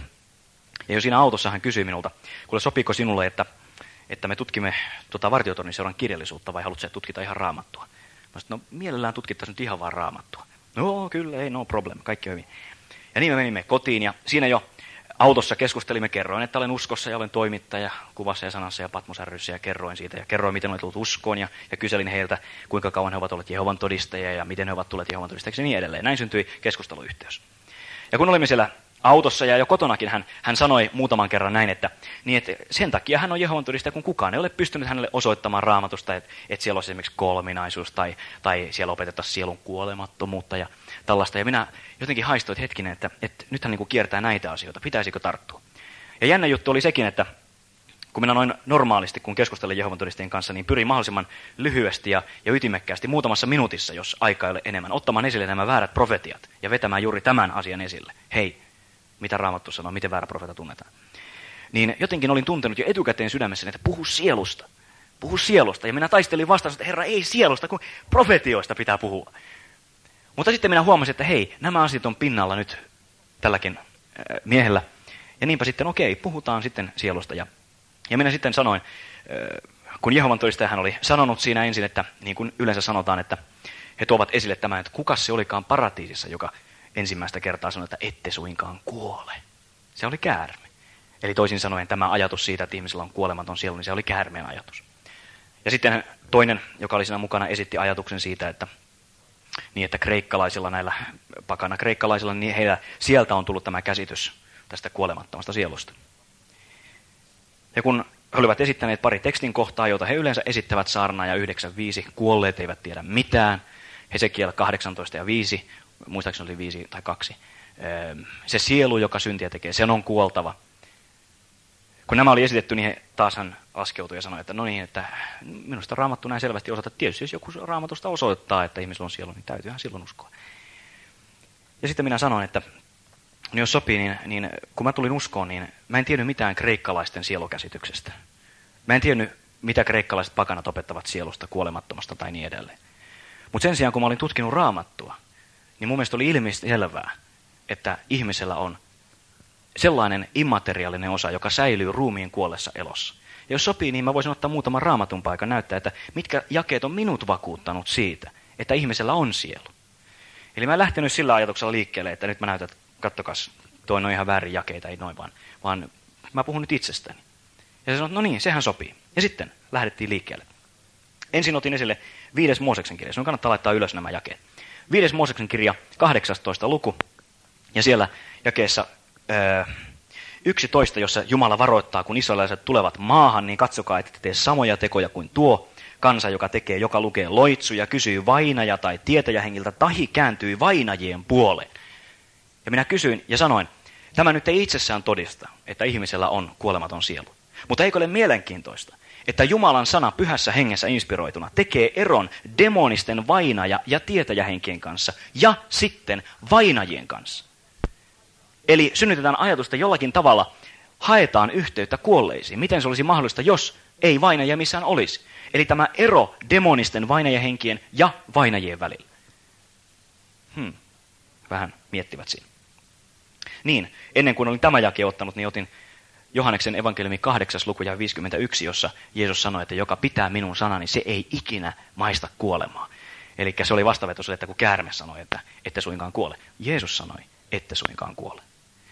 Ja jo siinä autossa hän kysyi minulta, kuule sopiiko sinulle, että, että me tutkimme tota vartiotorniseuran kirjallisuutta vai haluatko tutkita ihan Raamattua? Mä sanoin, no mielellään tutkittaisiin nyt ihan vaan Raamattua. No kyllä, ei no problem, kaikki on hyvin. Ja niin me menimme kotiin ja siinä jo autossa keskustelimme, kerroin, että olen uskossa ja olen toimittaja Kuvassa ja Sanassa ja Patmos ry:ssä ja kerroin siitä ja kerroin, miten olen tullut uskoon ja, ja kyselin heiltä, kuinka kauan he ovat olleet Jehovan todistajia ja miten he ovat tulleet Jehovan todistajiksi ja niin edelleen. Näin syntyi keskusteluyhteys. Ja kun olimme siellä autossa ja jo kotonakin hän, hän sanoi muutaman kerran näin, että, niin että sen takia hän on Jehovan todistaja, kun kukaan ei ole pystynyt hänelle osoittamaan Raamatusta, että, että siellä olisi esimerkiksi kolminaisuus tai, tai siellä opetettaisiin sielun kuolemattomuutta ja tällaista. Ja minä jotenkin haistoin hetkinen, että, että nyt hän niin kuin kiertää näitä asioita, pitäisikö tarttua. Ja jännä juttu oli sekin, että kun minä noin normaalisti, kun keskustelen Jehovan todistajien kanssa, niin pyrin mahdollisimman lyhyesti ja, ja ytimekkäästi muutamassa minuutissa, jos aika ei ole enemmän, ottamaan esille nämä väärät profetiat ja vetämään juuri tämän asian esille. Hei, mitä Raamattu sanoo, miten väärä profeetta tunnetaan. Niin jotenkin olin tuntenut jo etukäteen sydämessäni, että puhu sielusta. Puhu sielusta. Ja minä taistelin vastaan, että herra, ei sielusta, kun profetioista pitää puhua. Mutta sitten minä huomasin, että hei, nämä asiat on pinnalla nyt tälläkin äh, miehellä. Ja niinpä sitten, okei, puhutaan sitten sielusta. Ja, ja minä sitten sanoin, äh, kun Jehovan todistaja hän oli sanonut siinä ensin, että niin kuin yleensä sanotaan, että he tuovat esille tämän, että kuka se olikaan paratiisissa, joka ensimmäistä kertaa sanoi, että ette suinkaan kuole. Se oli käärme. Eli toisin sanoen tämä ajatus siitä, että ihmisellä on kuolematon sielu, niin se oli käärmeen ajatus. Ja sitten toinen, joka oli siinä mukana, esitti ajatuksen siitä, että niin että kreikkalaisilla, näillä pakana kreikkalaisilla, niin heillä sieltä on tullut tämä käsitys tästä kuolemattomasta sielusta. Ja kun he olivat esittäneet pari tekstin kohtaa, joita he yleensä esittävät saarnaaja yhdeksän viisi, kuolleet eivät tiedä mitään, Hesekiel kahdeksantoista ja viisi, muistaakseni oli viisi tai kaksi, se sielu, joka syntiä tekee, sen on kuoltava. Kun nämä oli esitetty, niin he taas hän askeutui ja sanoi, että no niin, että minusta Raamattu näin selvästi osoittaa. Tietysti jos joku Raamatusta osoittaa, että ihmisellä on sielu, niin täytyyhän silloin uskoa. Ja sitten minä sanoin, että no jos sopii, niin, niin kun mä tulin uskoon, niin mä en tiennyt mitään kreikkalaisten sielukäsityksestä. Mä en tiennyt, mitä kreikkalaiset pakanat opettavat sielusta, kuolemattomasta tai niin edelleen. Mutta sen sijaan, kun mä olin tutkinut Raamattua, niin mun mielestä oli ilmiselvää, että ihmisellä on sellainen immateriaalinen osa, joka säilyy ruumiin kuollessa elossa. Ja jos sopii, niin mä voisin ottaa muutaman Raamatun paikan näyttää, että mitkä jakeet on minut vakuuttanut siitä, että ihmisellä on sielu. Eli mä en lähtenyt sillä ajatuksella liikkeelle, että nyt mä näytän, että kattokas, toi on ihan väärin jakeita, ei noin vaan, vaan mä puhun nyt itsestäni. Ja se sanoi, että no niin, sehän sopii. Ja sitten lähdettiin liikkeelle. Ensin otin esille viides Mooseksen kirja. Sinun kannattaa laittaa ylös nämä jakeet. Viides Mooseksen kirja, kahdeksastoista luku. Ja siellä jakeessa öö, yksitoista, jossa Jumala varoittaa, kun israelilaiset tulevat maahan, niin katsokaa, että tee samoja tekoja kuin tuo kansa, joka tekee, joka lukee loitsuja, kysyy vainaja tai tietäjähengiltä, tahi kääntyy vainajien puoleen. Ja minä kysyin ja sanoin, tämä nyt ei itsessään todista, että ihmisellä on kuolematon sielu. Mutta eikö ole mielenkiintoista, että Jumalan sana pyhässä hengessä inspiroituna tekee eron demonisten vainaja- ja tietäjähenkien kanssa ja sitten vainajien kanssa. Eli synnytetään ajatusta jollakin tavalla, haetaan yhteyttä kuolleisiin. Miten se olisi mahdollista, jos ei vainajia missään olisi? Eli tämä ero demonisten vainajahenkien ja vainajien välillä. Hmm. Vähän miettivät siinä. Niin, ennen kuin olin tämä jake ottanut, niin otin Johanneksen evankeliumi kahdeksas luku ja viisikymmentäyksi, jossa Jeesus sanoi, että joka pitää minun sanani, se ei ikinä maista kuolemaa. Eli se oli vastaveto sille, että kun käärme sanoi, että ette suinkaan kuole. Jeesus sanoi, ette suinkaan kuole.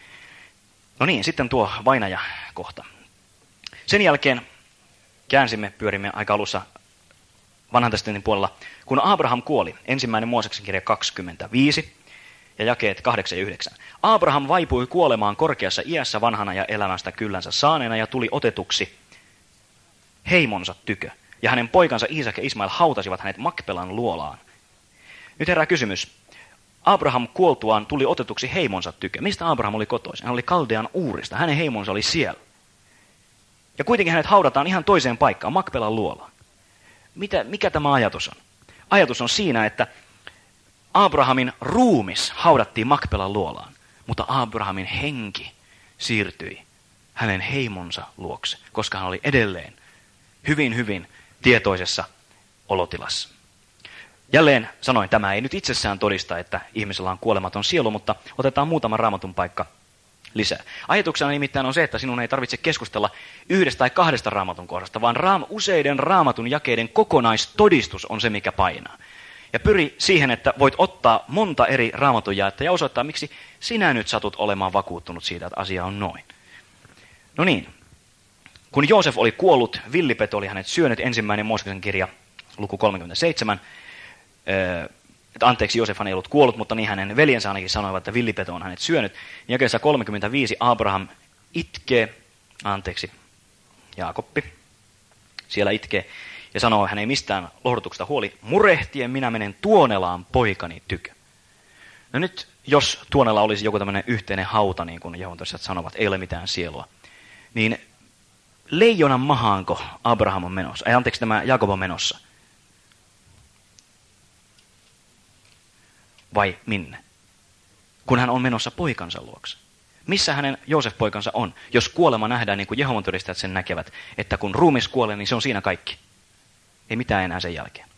No niin, sitten tuo vainaja kohta. Sen jälkeen käänsimme, pyörimme aika alussa vanhan testamentin puolella, kun Abraham kuoli, ensimmäinen Mooseksen kirja kaksikymmentäviisi ja jakeet kahdeksan ja yhdeksän. Abraham vaipui kuolemaan korkeassa iässä vanhana ja elämästä kyllänsä saaneena ja tuli otetuksi heimonsa tykö. Ja hänen poikansa Iisak ja Ismail hautasivat hänet Makpelan luolaan. Nyt herää kysymys. Abraham kuoltuaan tuli otetuksi heimonsa tykö. Mistä Abraham oli kotoisin? Hän oli Kaldean Uurista. Hänen heimonsa oli siellä. Ja kuitenkin hänet haudataan ihan toiseen paikkaan, Makpelan luolaan. Mitä, mikä tämä ajatus on? Ajatus on siinä, että Abrahamin ruumis haudattiin Makpelan luolaan, mutta Abrahamin henki siirtyi hänen heimonsa luokse, koska hän oli edelleen hyvin, hyvin tietoisessa olotilassa. Jälleen sanoin, tämä ei nyt itsessään todista, että ihmisellä on kuolematon sielu, mutta otetaan muutama raamatun paikka lisää. Ajatuksena nimittäin on se, että sinun ei tarvitse keskustella yhdestä tai kahdesta raamatun kohdasta, vaan raam- useiden raamatun jakeiden kokonaistodistus on se, mikä painaa. Ja pyri siihen, että voit ottaa monta eri raamatun jaetta ja osoittaa, miksi sinä nyt satut olemaan vakuuttunut siitä, että asia on noin. No niin, kun Joosef oli kuollut, villipeto oli hänet syönyt, ensimmäinen Mooseksen kirja, luku kolmekymmentäseitsemän, että anteeksi, Joosefhan ei ollut kuollut, mutta niin hänen veljensä ainakin sanoivat, että villipeto on hänet syönyt. Jakeessa kolmekymmentäviisi Abraham itkee, anteeksi, Jaakoppi, siellä itkee, ja sanoo, hän ei mistään lohdutuksesta huoli, murehtien minä menen Tuonelaan poikani tykö. No nyt, jos Tuonela olisi joku tämmöinen yhteinen hauta, niin kuin Jehovan sanovat, ei ole mitään sielua, niin leijonan mahaanko Abraham on menossa, ei anteeksi, tämä Jaakob on menossa? Vai minne? Kun hän on menossa poikansa luokse. Missä hänen Joosef-poikansa on? Jos kuolema nähdään niin kuin Jehovan todistajat sen näkevät, että kun ruumis kuolee, niin se on siinä kaikki. Ei mitään enää sen jälkeen.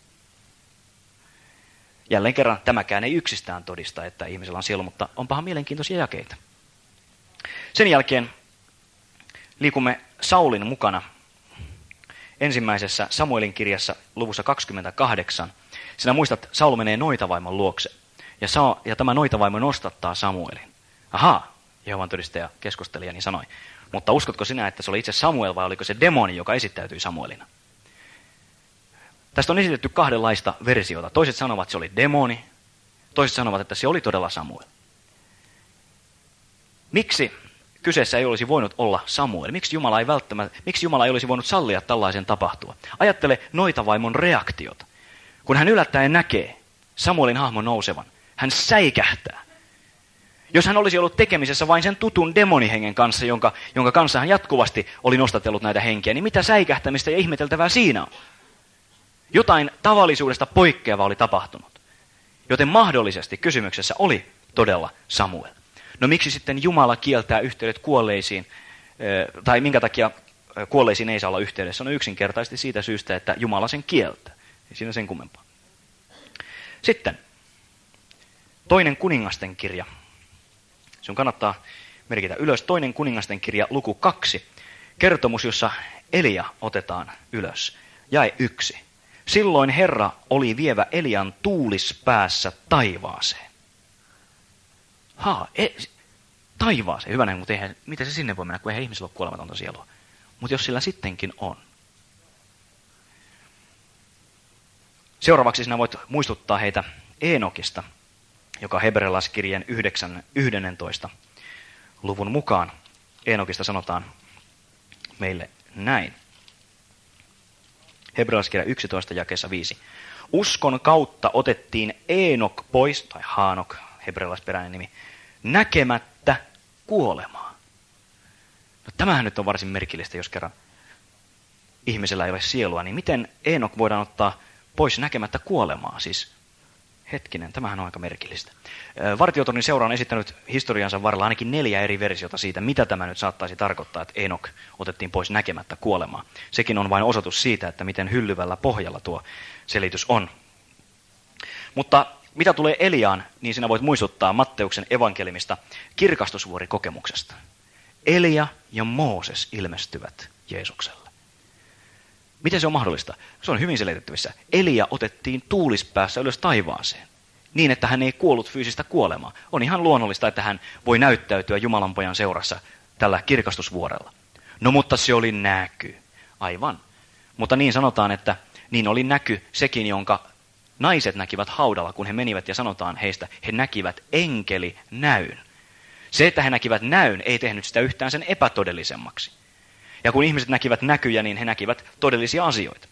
Jälleen kerran tämäkään ei yksistään todista, että ihmisellä on sielu, mutta onpahan mielenkiintoisia jakeita. Sen jälkeen liikumme Saulin mukana ensimmäisessä Samuelin kirjassa luvussa kaksikymmentäkahdeksan. Sinä muistat, Saul menee noitavaimon luokse. Ja, Sa- ja tämä noitavaimo nostattaa Samuelin. Ahaa, Jehovan todistaja keskustelijani sanoi. Mutta uskotko sinä, että se oli itse Samuel vai oliko se demoni, joka esittäytyi Samuelina? Tästä on esitetty kahdenlaista versiota. Toiset sanovat, että se oli demoni. Toiset sanovat, että se oli todella Samuel. Miksi kyseessä ei olisi voinut olla Samuel? Miksi Jumala ei välttämättä, miksi Jumala ei olisi voinut sallia tällaisen tapahtua? Ajattele noitavaimon reaktiota. Kun hän yllättäen näkee Samuelin hahmon nousevan, hän säikähtää. Jos hän olisi ollut tekemisessä vain sen tutun demonihengen kanssa, jonka, jonka kanssa hän jatkuvasti oli nostatellut näitä henkiä, niin mitä säikähtämistä ja ihmeteltävää siinä on? Jotain tavallisuudesta poikkeavaa oli tapahtunut. Joten mahdollisesti kysymyksessä oli todella Samuel. No miksi sitten Jumala kieltää yhteydet kuolleisiin, tai minkä takia kuolleisiin ei saa olla yhteydessä? No yksinkertaisesti siitä syystä, että Jumala sen kieltää. Ei siinä sen kummempaa. Sitten toinen kuningasten kirja. Sun kannattaa merkitä ylös. Toinen kuningasten kirja, luku kaksi. Kertomus, jossa Elia otetaan ylös. Jae yksi. Silloin Herra oli vievä Elian tuulispäässä taivaaseen. Haa, e, taivaaseen. Hyvänä, mutta eihän, miten se sinne voi mennä, kun eihän ihmisellä ole kuolematonta sielua. Mutta jos sillä sittenkin on. Seuraavaksi sinä voit muistuttaa heitä Eenokista, joka hebrealaiskirjeen yhdentoista luvun mukaan Eenokista sanotaan meille näin. Hebrealaiskirja yksitoista jakeessa viisi. Uskon kautta otettiin Eenok pois, tai Haanok, hebrealaisperäinen nimi, näkemättä kuolemaa. No, tämähän nyt on varsin merkillistä, jos kerran ihmisellä ei ole sielua, niin miten Eenok voidaan ottaa pois näkemättä kuolemaa? Siis hetkinen, tämähän on aika merkillistä. Vartiotornin seura on esittänyt historiansa varrella ainakin neljä eri versiota siitä, mitä tämä nyt saattaisi tarkoittaa, että Eenok otettiin pois näkemättä kuolemaa. Sekin on vain osoitus siitä, että miten hyllyvällä pohjalla tuo selitys on. Mutta mitä tulee Eliaan, niin sinä voit muistuttaa Matteuksen evankeliumista kirkastusvuorikokemuksesta. Elia ja Mooses ilmestyvät Jeesukselle. Miten se on mahdollista? Se on hyvin selitettävissä. Elia otettiin tuulispäässä ylös taivaaseen, niin että hän ei kuollut fyysistä kuolemaa. On ihan luonnollista, että hän voi näyttäytyä Jumalan pojan seurassa tällä kirkastusvuorella. No mutta se oli näky. Aivan. Mutta niin sanotaan, että niin oli näky sekin, jonka naiset näkivät haudalla, kun he menivät ja sanotaan heistä, he näkivät enkeli näyn. Se, että he näkivät näyn, ei tehnyt sitä yhtään sen epätodellisemmaksi. Ja kun ihmiset näkivät näkyjä, niin he näkivät todellisia asioita.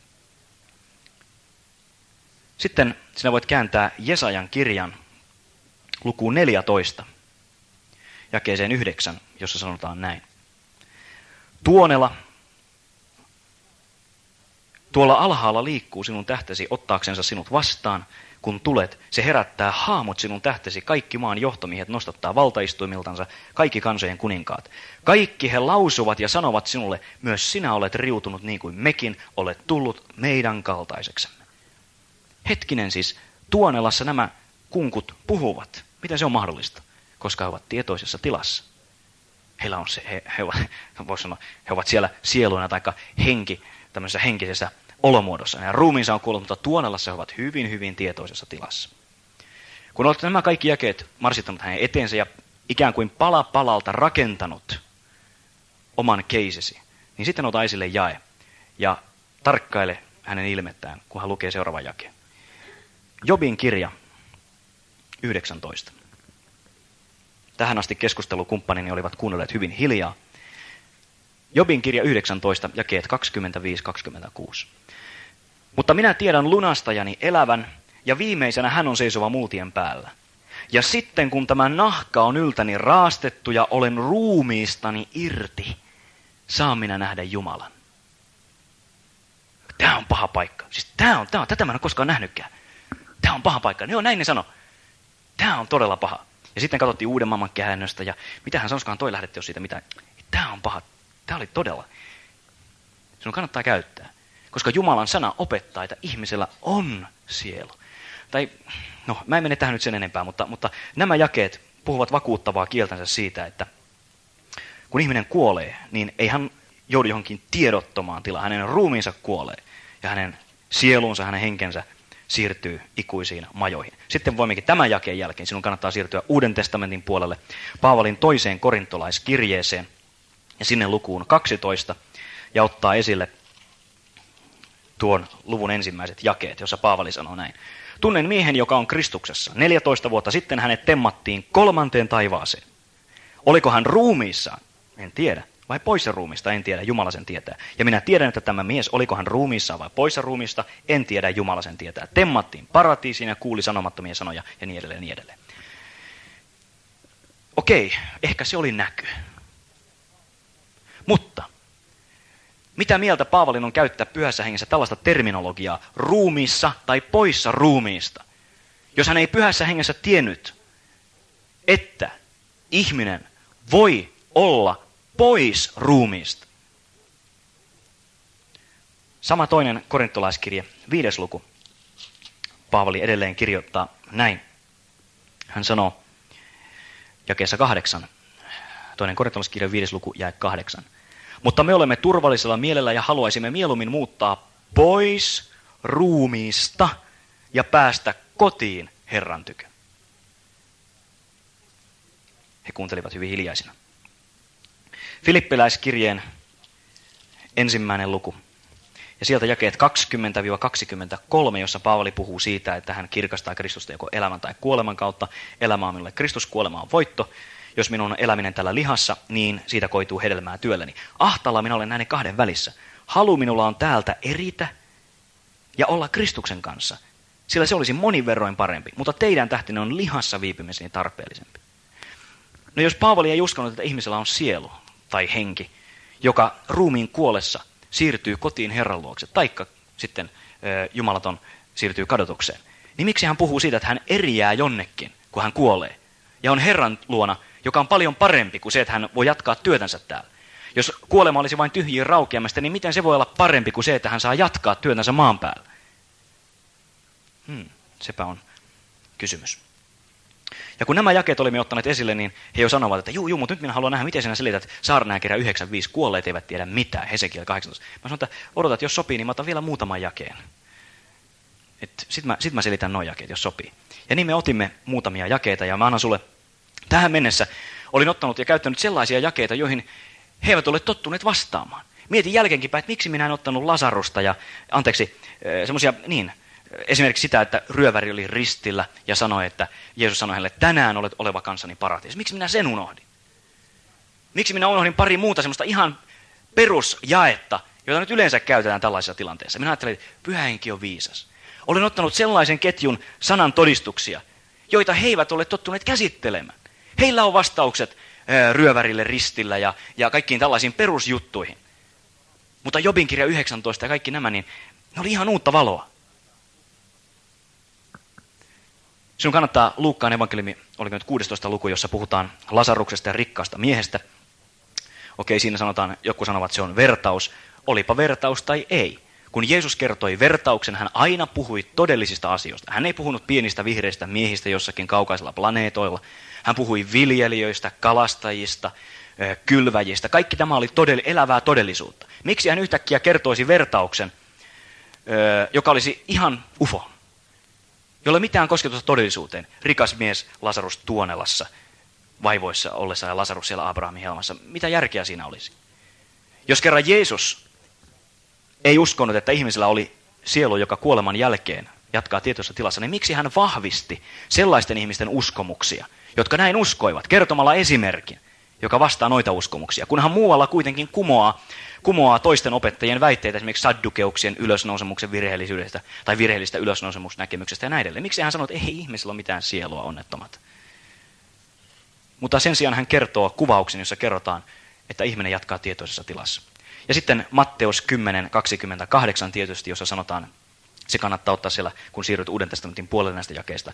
Sitten sinä voit kääntää Jesajan kirjan lukuun neljätoista, jakeeseen yhdeksän, jossa sanotaan näin. Tuonela, tuolla alhaalla liikkuu sinun tähtesi ottaaksensa sinut vastaan, kun tulet. Se herättää haamut sinun tähtesi, kaikki maan johtomiehet nostattaa valtaistuimiltansa, kaikki kansojen kuninkaat. Kaikki he lausuvat ja sanovat sinulle, myös sinä olet riutunut niin kuin mekin, olet tullut meidän kaltaiseksemme. Hetkinen siis, Tuonelassa nämä kunkut puhuvat. Miten se on mahdollista? Koska he ovat tietoisessa tilassa. Heillä on se, he, he, voisi sanoa, he ovat siellä sieluina tai henki, tämmöisessä henkisessä olomuodossa. Ja ruumiinsa on kuollut, mutta Tuonelassa he ovat hyvin, hyvin tietoisessa tilassa. Kun olet nämä kaikki jakeet marssittanut hänen eteensä ja ikään kuin pala palalta rakentanut oman keisesi, niin sitten ota esille jae ja tarkkaile hänen ilmettään, kun hän lukee seuraavan jakeen. Jobin kirja yhdeksäntoista. Tähän asti keskustelukumppanini olivat kuunnelleet hyvin hiljaa. Jobin kirja yhdeksäntoista, jakeet kaksikymmentäviisi kaksikymmentäkuusi. Mutta minä tiedän lunastajani elävän, ja viimeisenä hän on seisova multien päällä. Ja sitten kun tämä nahka on yltäni raastettu ja olen ruumiistani irti, saan minä nähdä Jumalan. Tämä on paha paikka. Siis tämä on, tämä on, tätä mä en ole koskaan nähnytkään. Tämä on paha paikka. Joo, näin ne sano. Tämä on todella paha. Ja sitten katsottiin uuden maailman käännöstä, ja mitähän sanoisikaan toi lähdette, jos siitä mitään. Tämä on paha. Tämä oli todella. Sinun kannattaa käyttää. Koska Jumalan sana opettaa, että ihmisellä on sielu. Tai, no, mä en mene tähän nyt sen enempää, mutta, mutta nämä jakeet puhuvat vakuuttavaa kieltänsä siitä, että kun ihminen kuolee, niin ei hän joudu johonkin tiedottomaan tilaan. Hänen ruumiinsa kuolee ja hänen sielunsa, hänen henkensä siirtyy ikuisiin majoihin. Sitten voimmekin tämän jakeen jälkeen, sinun kannattaa siirtyä Uuden testamentin puolelle, Paavalin toiseen korintolaiskirjeeseen ja sinne lukuun kaksitoista ja ottaa esille tuon luvun ensimmäiset jakeet, jossa Paavali sanoo näin. Tunnen miehen, joka on Kristuksessa. neljätoista vuotta sitten hänet temmattiin kolmanteen taivaaseen. Oliko hän ruumiissaan? En tiedä. Vai poissa ruumista? En tiedä. Jumala sen tietää. Ja minä tiedän, että tämä mies, oliko hän ruumiissaan vai poissa ruumista? En tiedä. Jumala sen tietää. Temmattiin paratiisiin ja kuuli sanomattomia sanoja ja niin edelleen ja niin edelleen. Okei, ehkä se oli näky. Mutta mitä mieltä Paavalin on käyttää pyhässä hengessä tällaista terminologiaa ruumiissa tai poissa ruumiista? Jos hän ei pyhässä hengessä tiennyt, että ihminen voi olla pois ruumiista. Sama toinen korintolaiskirje, viides luku. Paavali edelleen kirjoittaa näin. Hän sanoo jakeessa kahdeksan. Toinen korintolaiskirje, viides luku, jae kahdeksan. Mutta me olemme turvallisella mielellä ja haluaisimme mieluummin muuttaa pois ruumiista ja päästä kotiin Herran tykö. He kuuntelivat hyvin hiljaisina. Filippiläiskirjeen ensimmäinen luku, Ja sieltä jakeet kaksikymmentä kaksikymmentäkolme, jossa Paavali puhuu siitä, että hän kirkastaa Kristusta joko elämän tai kuoleman kautta. Elämä on minulle Kristus, kuolema on voitto. Jos minun on eläminen tällä lihassa, niin siitä koituu hedelmää työlläni. Ahtaalla minä olen näiden kahden välissä. Halu minulla on täältä eritä ja olla Kristuksen kanssa, sillä se olisi monin verroin parempi, mutta teidän tähtinen on lihassa viipymiseni tarpeellisempi. No jos Paavali ei uskonut, että ihmisellä on sielu tai henki, joka ruumiin kuolessa siirtyy kotiin Herran luokse, taikka sitten ö, jumalaton siirtyy kadotukseen, niin miksi hän puhuu siitä, että hän eriää jonnekin, kun hän kuolee, ja on Herran luona, joka on paljon parempi kuin se, että hän voi jatkaa työtänsä täällä. Jos kuolema olisi vain tyhjiin raukeamasta, niin miten se voi olla parempi kuin se, että hän saa jatkaa työtänsä maan päällä? Hmm, sepä on kysymys. Ja kun nämä jakeet olimme ottaneet esille, niin he jo sanovat, että juu, juu, mutta nyt minä haluan nähdä, miten sinä selität Saarnaajan yhdeksän viisi, kuolleet eivät tiedä mitään, Hesekiel kahdeksantoista. Mä sanon, että odotat, jos sopii, niin mä otan vielä muutaman jakeen. Sitten mä, sit mä selitän nuo jakeet, jos sopii. Ja niin me otimme muutamia jakeita, ja mä annan sulle tähän mennessä, olin ottanut ja käyttänyt sellaisia jakeita, joihin he eivät ole tottuneet vastaamaan. Mietin jälkeenkin päin, että miksi minä en ottanut Lasarusta ja, anteeksi, semmoisia, niin, esimerkiksi sitä, että ryöväri oli ristillä ja sanoi, että Jeesus sanoi hänelle, tänään olet oleva kanssani paratiisissa. Miksi minä sen unohdin? Miksi minä unohdin pari muuta semmoista ihan perusjaetta, jota nyt yleensä käytetään tällaisissa tilanteissa? Minä ajattelin, että pyhä henki on viisas. Olen ottanut sellaisen ketjun sanan todistuksia, joita he eivät ole tottuneet käsittelemään. Heillä on vastaukset ryövärille ristillä ja, ja kaikkiin tällaisiin perusjuttuihin. Mutta Jobin kirja yhdeksäntoista ja kaikki nämä, niin ne oli ihan uutta valoa. Sinun kannattaa Luukkaan evankeliumi, oliko nyt kuusitoista luku, jossa puhutaan Lasaruksesta ja rikkaasta miehestä. Okei, siinä sanotaan, joku sanovat, että se on vertaus. Olipa vertaus tai ei. Kun Jeesus kertoi vertauksen, hän aina puhui todellisista asioista. Hän ei puhunut pienistä vihreistä miehistä jossakin kaukaisilla planeetoilla. Hän puhui viljelijöistä, kalastajista, kylväjistä. Kaikki tämä oli todell- elävää todellisuutta. Miksi hän yhtäkkiä kertoisi vertauksen, joka olisi ihan ufo, jolla ei mitään kosketusta todellisuuteen? Rikas mies Lasarus Tuonelassa, vaivoissa ollessa ja Lasarus siellä Abrahamin helmassa. Mitä järkeä siinä olisi? Jos kerran Jeesus ei uskonut, että ihmisellä oli sielu, joka kuoleman jälkeen jatkaa tietoisessa tilassa, niin miksi hän vahvisti sellaisten ihmisten uskomuksia, jotka näin uskoivat, kertomalla esimerkin, joka vastaa noita uskomuksia, kunhan muualla kuitenkin kumoaa, kumoaa toisten opettajien väitteitä esimerkiksi saddukeuksien ylösnousemuksen virheellisyydestä tai virheellistä ylösnousemusnäkemyksestä ja näin edelleen. Miksi hän sanoi, että ei ihmisellä ole mitään sielua, onnettomat? Mutta sen sijaan hän kertoo kuvauksen, jossa kerrotaan, että ihminen jatkaa tietoisessa tilassa. Ja sitten Matteus kymmenen kaksikymmentäkahdeksan tietysti, jossa sanotaan, se kannattaa ottaa siellä, kun siirryt Uuden testamentin puolelle näistä jakeista.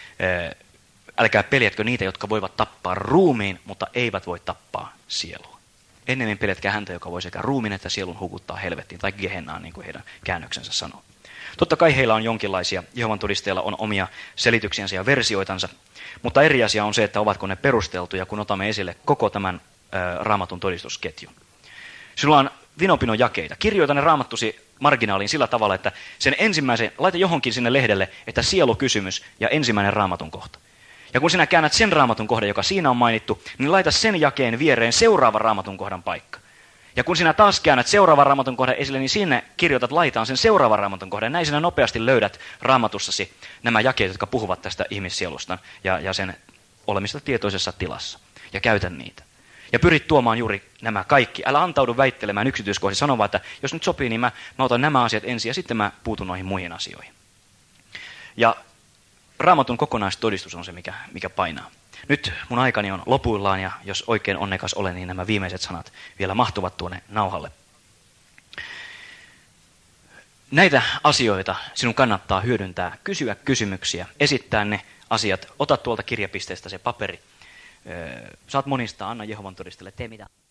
Älkää peljätkö niitä, jotka voivat tappaa ruumiin, mutta eivät voi tappaa sielua. Ennemmin peljätkää häntä, joka voi sekä ruumiin että sielun hukuttaa helvettiin tai gehennaan, niin kuin heidän käännöksensä sanoo. Totta kai heillä on jonkinlaisia, Jehovan todisteilla on omia selityksiänsä ja versioitansa, mutta eri asia on se, että ovatko ne perusteltuja, kun otamme esille koko tämän ä, Raamatun todistusketjun. Sinulla on vinopinon jakeita. Kirjoita ne raamattusi marginaaliin sillä tavalla, että sen ensimmäisen, laita johonkin sinne lehdelle, että sielukysymys ja ensimmäinen raamatun kohta. Ja kun sinä käännät sen raamatun kohdan, joka siinä on mainittu, niin laita sen jakeen viereen seuraavan raamatun kohdan paikka. Ja kun sinä taas käännät seuraavan raamatun kohdan esille, niin sinne kirjoitat laitaan sen seuraavan raamatun kohdan. Näin sinä nopeasti löydät raamatussasi nämä jakeet, jotka puhuvat tästä ihmissielusta ja, ja sen olemista tietoisessa tilassa. Ja käytä niitä. Ja pyrit tuomaan juuri nämä kaikki. Älä antaudu väittelemään yksityiskohdissa. Sano vaan, että jos nyt sopii, niin mä, mä otan nämä asiat ensin ja sitten mä puutun noihin muihin asioihin. Ja Raamatun kokonaistodistus on se, mikä, mikä painaa. Nyt mun aikani on lopuillaan ja jos oikein onnekas olen, niin nämä viimeiset sanat vielä mahtuvat tuonne nauhalle. Näitä asioita sinun kannattaa hyödyntää, kysyä kysymyksiä, esittää ne asiat. Ota tuolta kirjapisteestä se paperi. Saat monistaa, anna Jehovan todistelle, tee mitä.